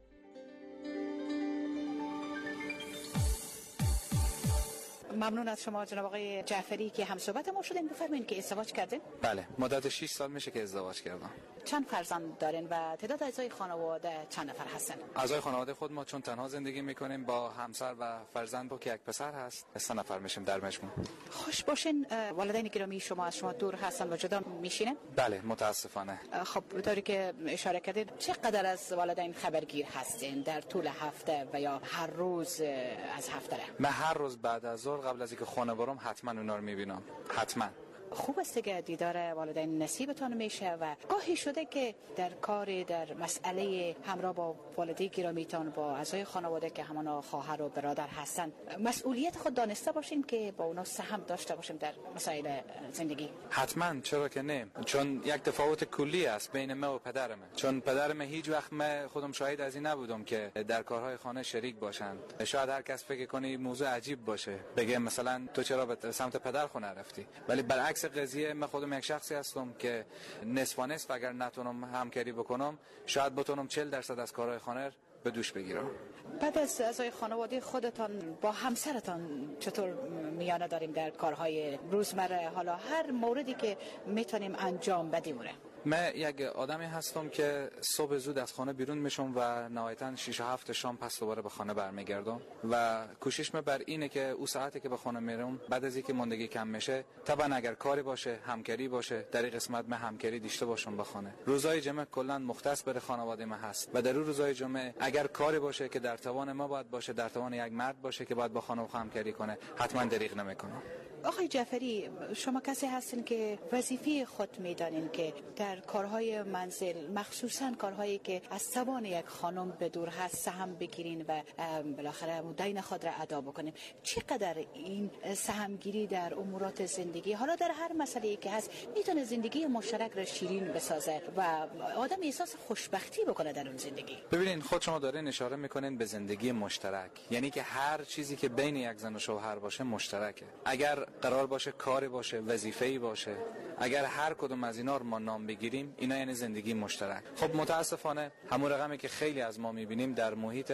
ممنون از شما جناب آقای جعفری که هم صحبت ما شدین. بفرمایید که ازدواج کردین؟ بله، مدت 6 سال میشه که ازدواج کردم. چند فرزند دارین و تعداد اعضای خانواده چند نفر هستن؟ اعضای خانواده خود ما چون تنها زندگی میکنیم با همسر و فرزند با که یک پسر هست 3 نفر میشیم در مجموع. خوش باشین. والدین گرامی شما از شما دور هستن و جدا میشینن؟ بله متاسفانه. خب طوری که اشاره کردید چقدر از والدین خبرگیر هستین در طول هفته و یا هر روز از هفته؟ من هر روز بعد از ظهر قبل از اینکه خانه برم حتما اونا رو میبینم. حتما. خوب است که دیدار والدین نصیبتان میشه و گاهی شده که در کار در مسئله همراه با والدین گرامیتان با اعضای خانواده که همانا خواهر و برادر هستن مسئولیت خود دانسته باشین که با اونا سهم داشته باشیم در مسائل زندگی؟ حتما، چرا که نه، چون یک تفاوت کلی است بین من و پدرم. چون پدرم هیچ وقت من خودم شاهد از این نبودم که در کارهای خانه شریک باشن. شاید هر کس فکر کنه موضوع عجیب باشه، بگه مثلا تو چرا به سمت پدر خونه رفتی، ولی برعکس قضیه من خودم یک شخصی هستم که نصف و نصف اگر نتونم همکاری بکنم شاید بتونم 40% از کارهای خانه به دوش بگیرم. بعد از اعضای خانواده خودتان با همسرتان چطور میانه داریم در کارهای روزمره، حالا هر موردی که میتونیم انجام بدیم؟ من یک آدمی هستم که صبح زود از خانه بیرون میشم و نهایتاً 6 و 7 شام پس دوباره به خانه برمیگردم و کوشش من بر اینه که اون ساعتی که به خانه میرم بعد از اینکه ماندگی کم میشه طبعا اگر کاری باشه همکاری باشه در این قسمت من همکاری داشته باشم به خانه. روزهای جمعه کلا مختص بر خانواده من هست و در روزهای جمعه اگر کاری باشه که در توان ما باید باشه، در توان یک مرد باشه که باید با خانم همکاری کنه، حتما دریغ نمیکنم. آقای جعفری شما کسی هستین که وظیفه خود میدانین که در کارهای منزل مخصوصا کارهایی که از توان یک خانم به دور هست سهم بگیرین و بالاخره دین خود را ادا بکنین. چقدر این سهمگیری در امورات زندگی حالا در هر مسئله‌ای که هست میتونه زندگی مشترک را شیرین بسازه و آدم احساس خوشبختی بکنه در اون زندگی؟ ببینین خود شما دارین اشاره میکنین به زندگی مشترک، یعنی که هر چیزی که بین یک زن و شوهر باشه مشترکه. اگر قرار باشه کاری باشه، وظیفه‌ای باشه، اگر هر کدوم از اینا رو ما نام بگیریم اینا یعنی زندگی مشترک. خب متاسفانه همون رقمی که خیلی از ما میبینیم در محیط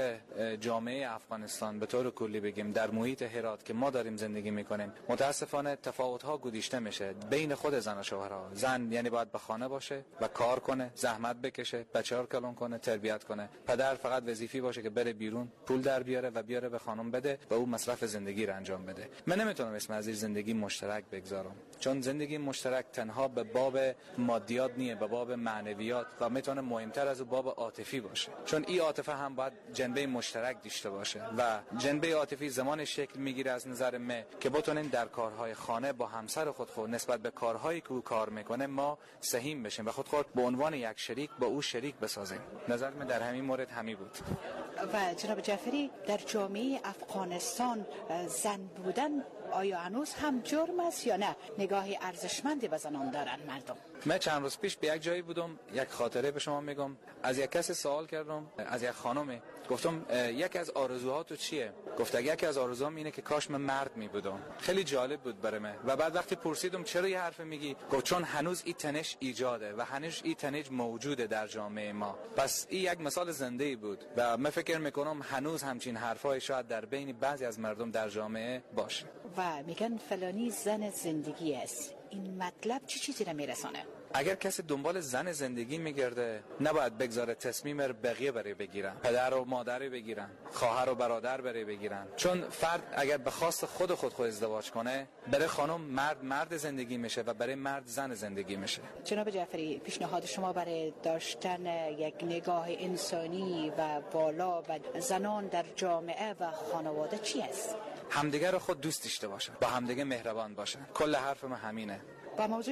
جامعه افغانستان به طور کلی بگیم در محیط هرات که ما داریم زندگی میکنیم متاسفانه تفاوت‌ها گذاشته میشه بین خود زن و شوهرها. زن یعنی باید به خانه باشه و کار کنه، زحمت بکشه، بچه‌ها رو کلون کنه، تربیت کنه. پدر فقط وظیفه‌ای باشه که بره بیرون پول در بیاره و بیاره به خانم بده و اون مصرف زندگی رو انجام بده. من نمیتونم اسم از زندگی مشترک بگذارم، چون زندگی مشترک تنها به باب مادیات نیه، به باب معنویات و میتونه مهمتر از اون باب عاطفی باشه، چون این عاطفه هم باید جنبه مشترک داشته باشه و جنبه عاطفی زمان شکل میگیره از نظر من که بتونین در کارهای خانه با همسر خود نسبت به کارهایی که او کار میکنه ما سهیم بشیم و خود به عنوان یک شریک با او شریک بسازیم. نظر من در همین مورد همین بود. و جناب جعفری در جامعه افغانستان زن بودن آیا هنوز هم جرم است یا نه نگاه ارزشمندی به زنان دارن مردم؟ من چند روز پیش به یک جایی بودم، یک خاطره به شما میگم. از یک کسی سوال کردم، از یک خانمی، گفتم یکی از آرزوها تو چیه؟ گفت یکی از آرزوام اینه که کاش من مرد می بودم. خیلی جالب بود برای من. و بعد وقتی پرسیدم چرا یه حرف میگی، گفت چون هنوز این تنش ایجاده و هنوز این تنش موجوده در جامعه ما. پس این یک مثال زنده ای بود و من فکر میکنم هنوز همچین حرفای شاید در بین بعضی از مردم در جامعه باشه. و میگن فلانی زن زندگی است. این مطلب چه چیزی را میرسانه؟ اگر کسی دنبال زن زندگی میگرده نباید بگذاره تصمیم رو بقیه برای بگیرن، پدر و مادر بگیرن، خواهر و برادر برای بگیرن. چون فرد اگر به خواست خود ازدواج کنه، برای خانم مرد زندگی میشه و برای مرد زن زندگی میشه. جناب جعفری، پیشنهاد شما برای داشتن یک نگاه انسانی و بالا و زنان در جامعه و خانواده چی است؟ همدیگه رو خود دوست داشته باشن، با همدیگه مهربان باشن. کل حرف من همینه. با موضوع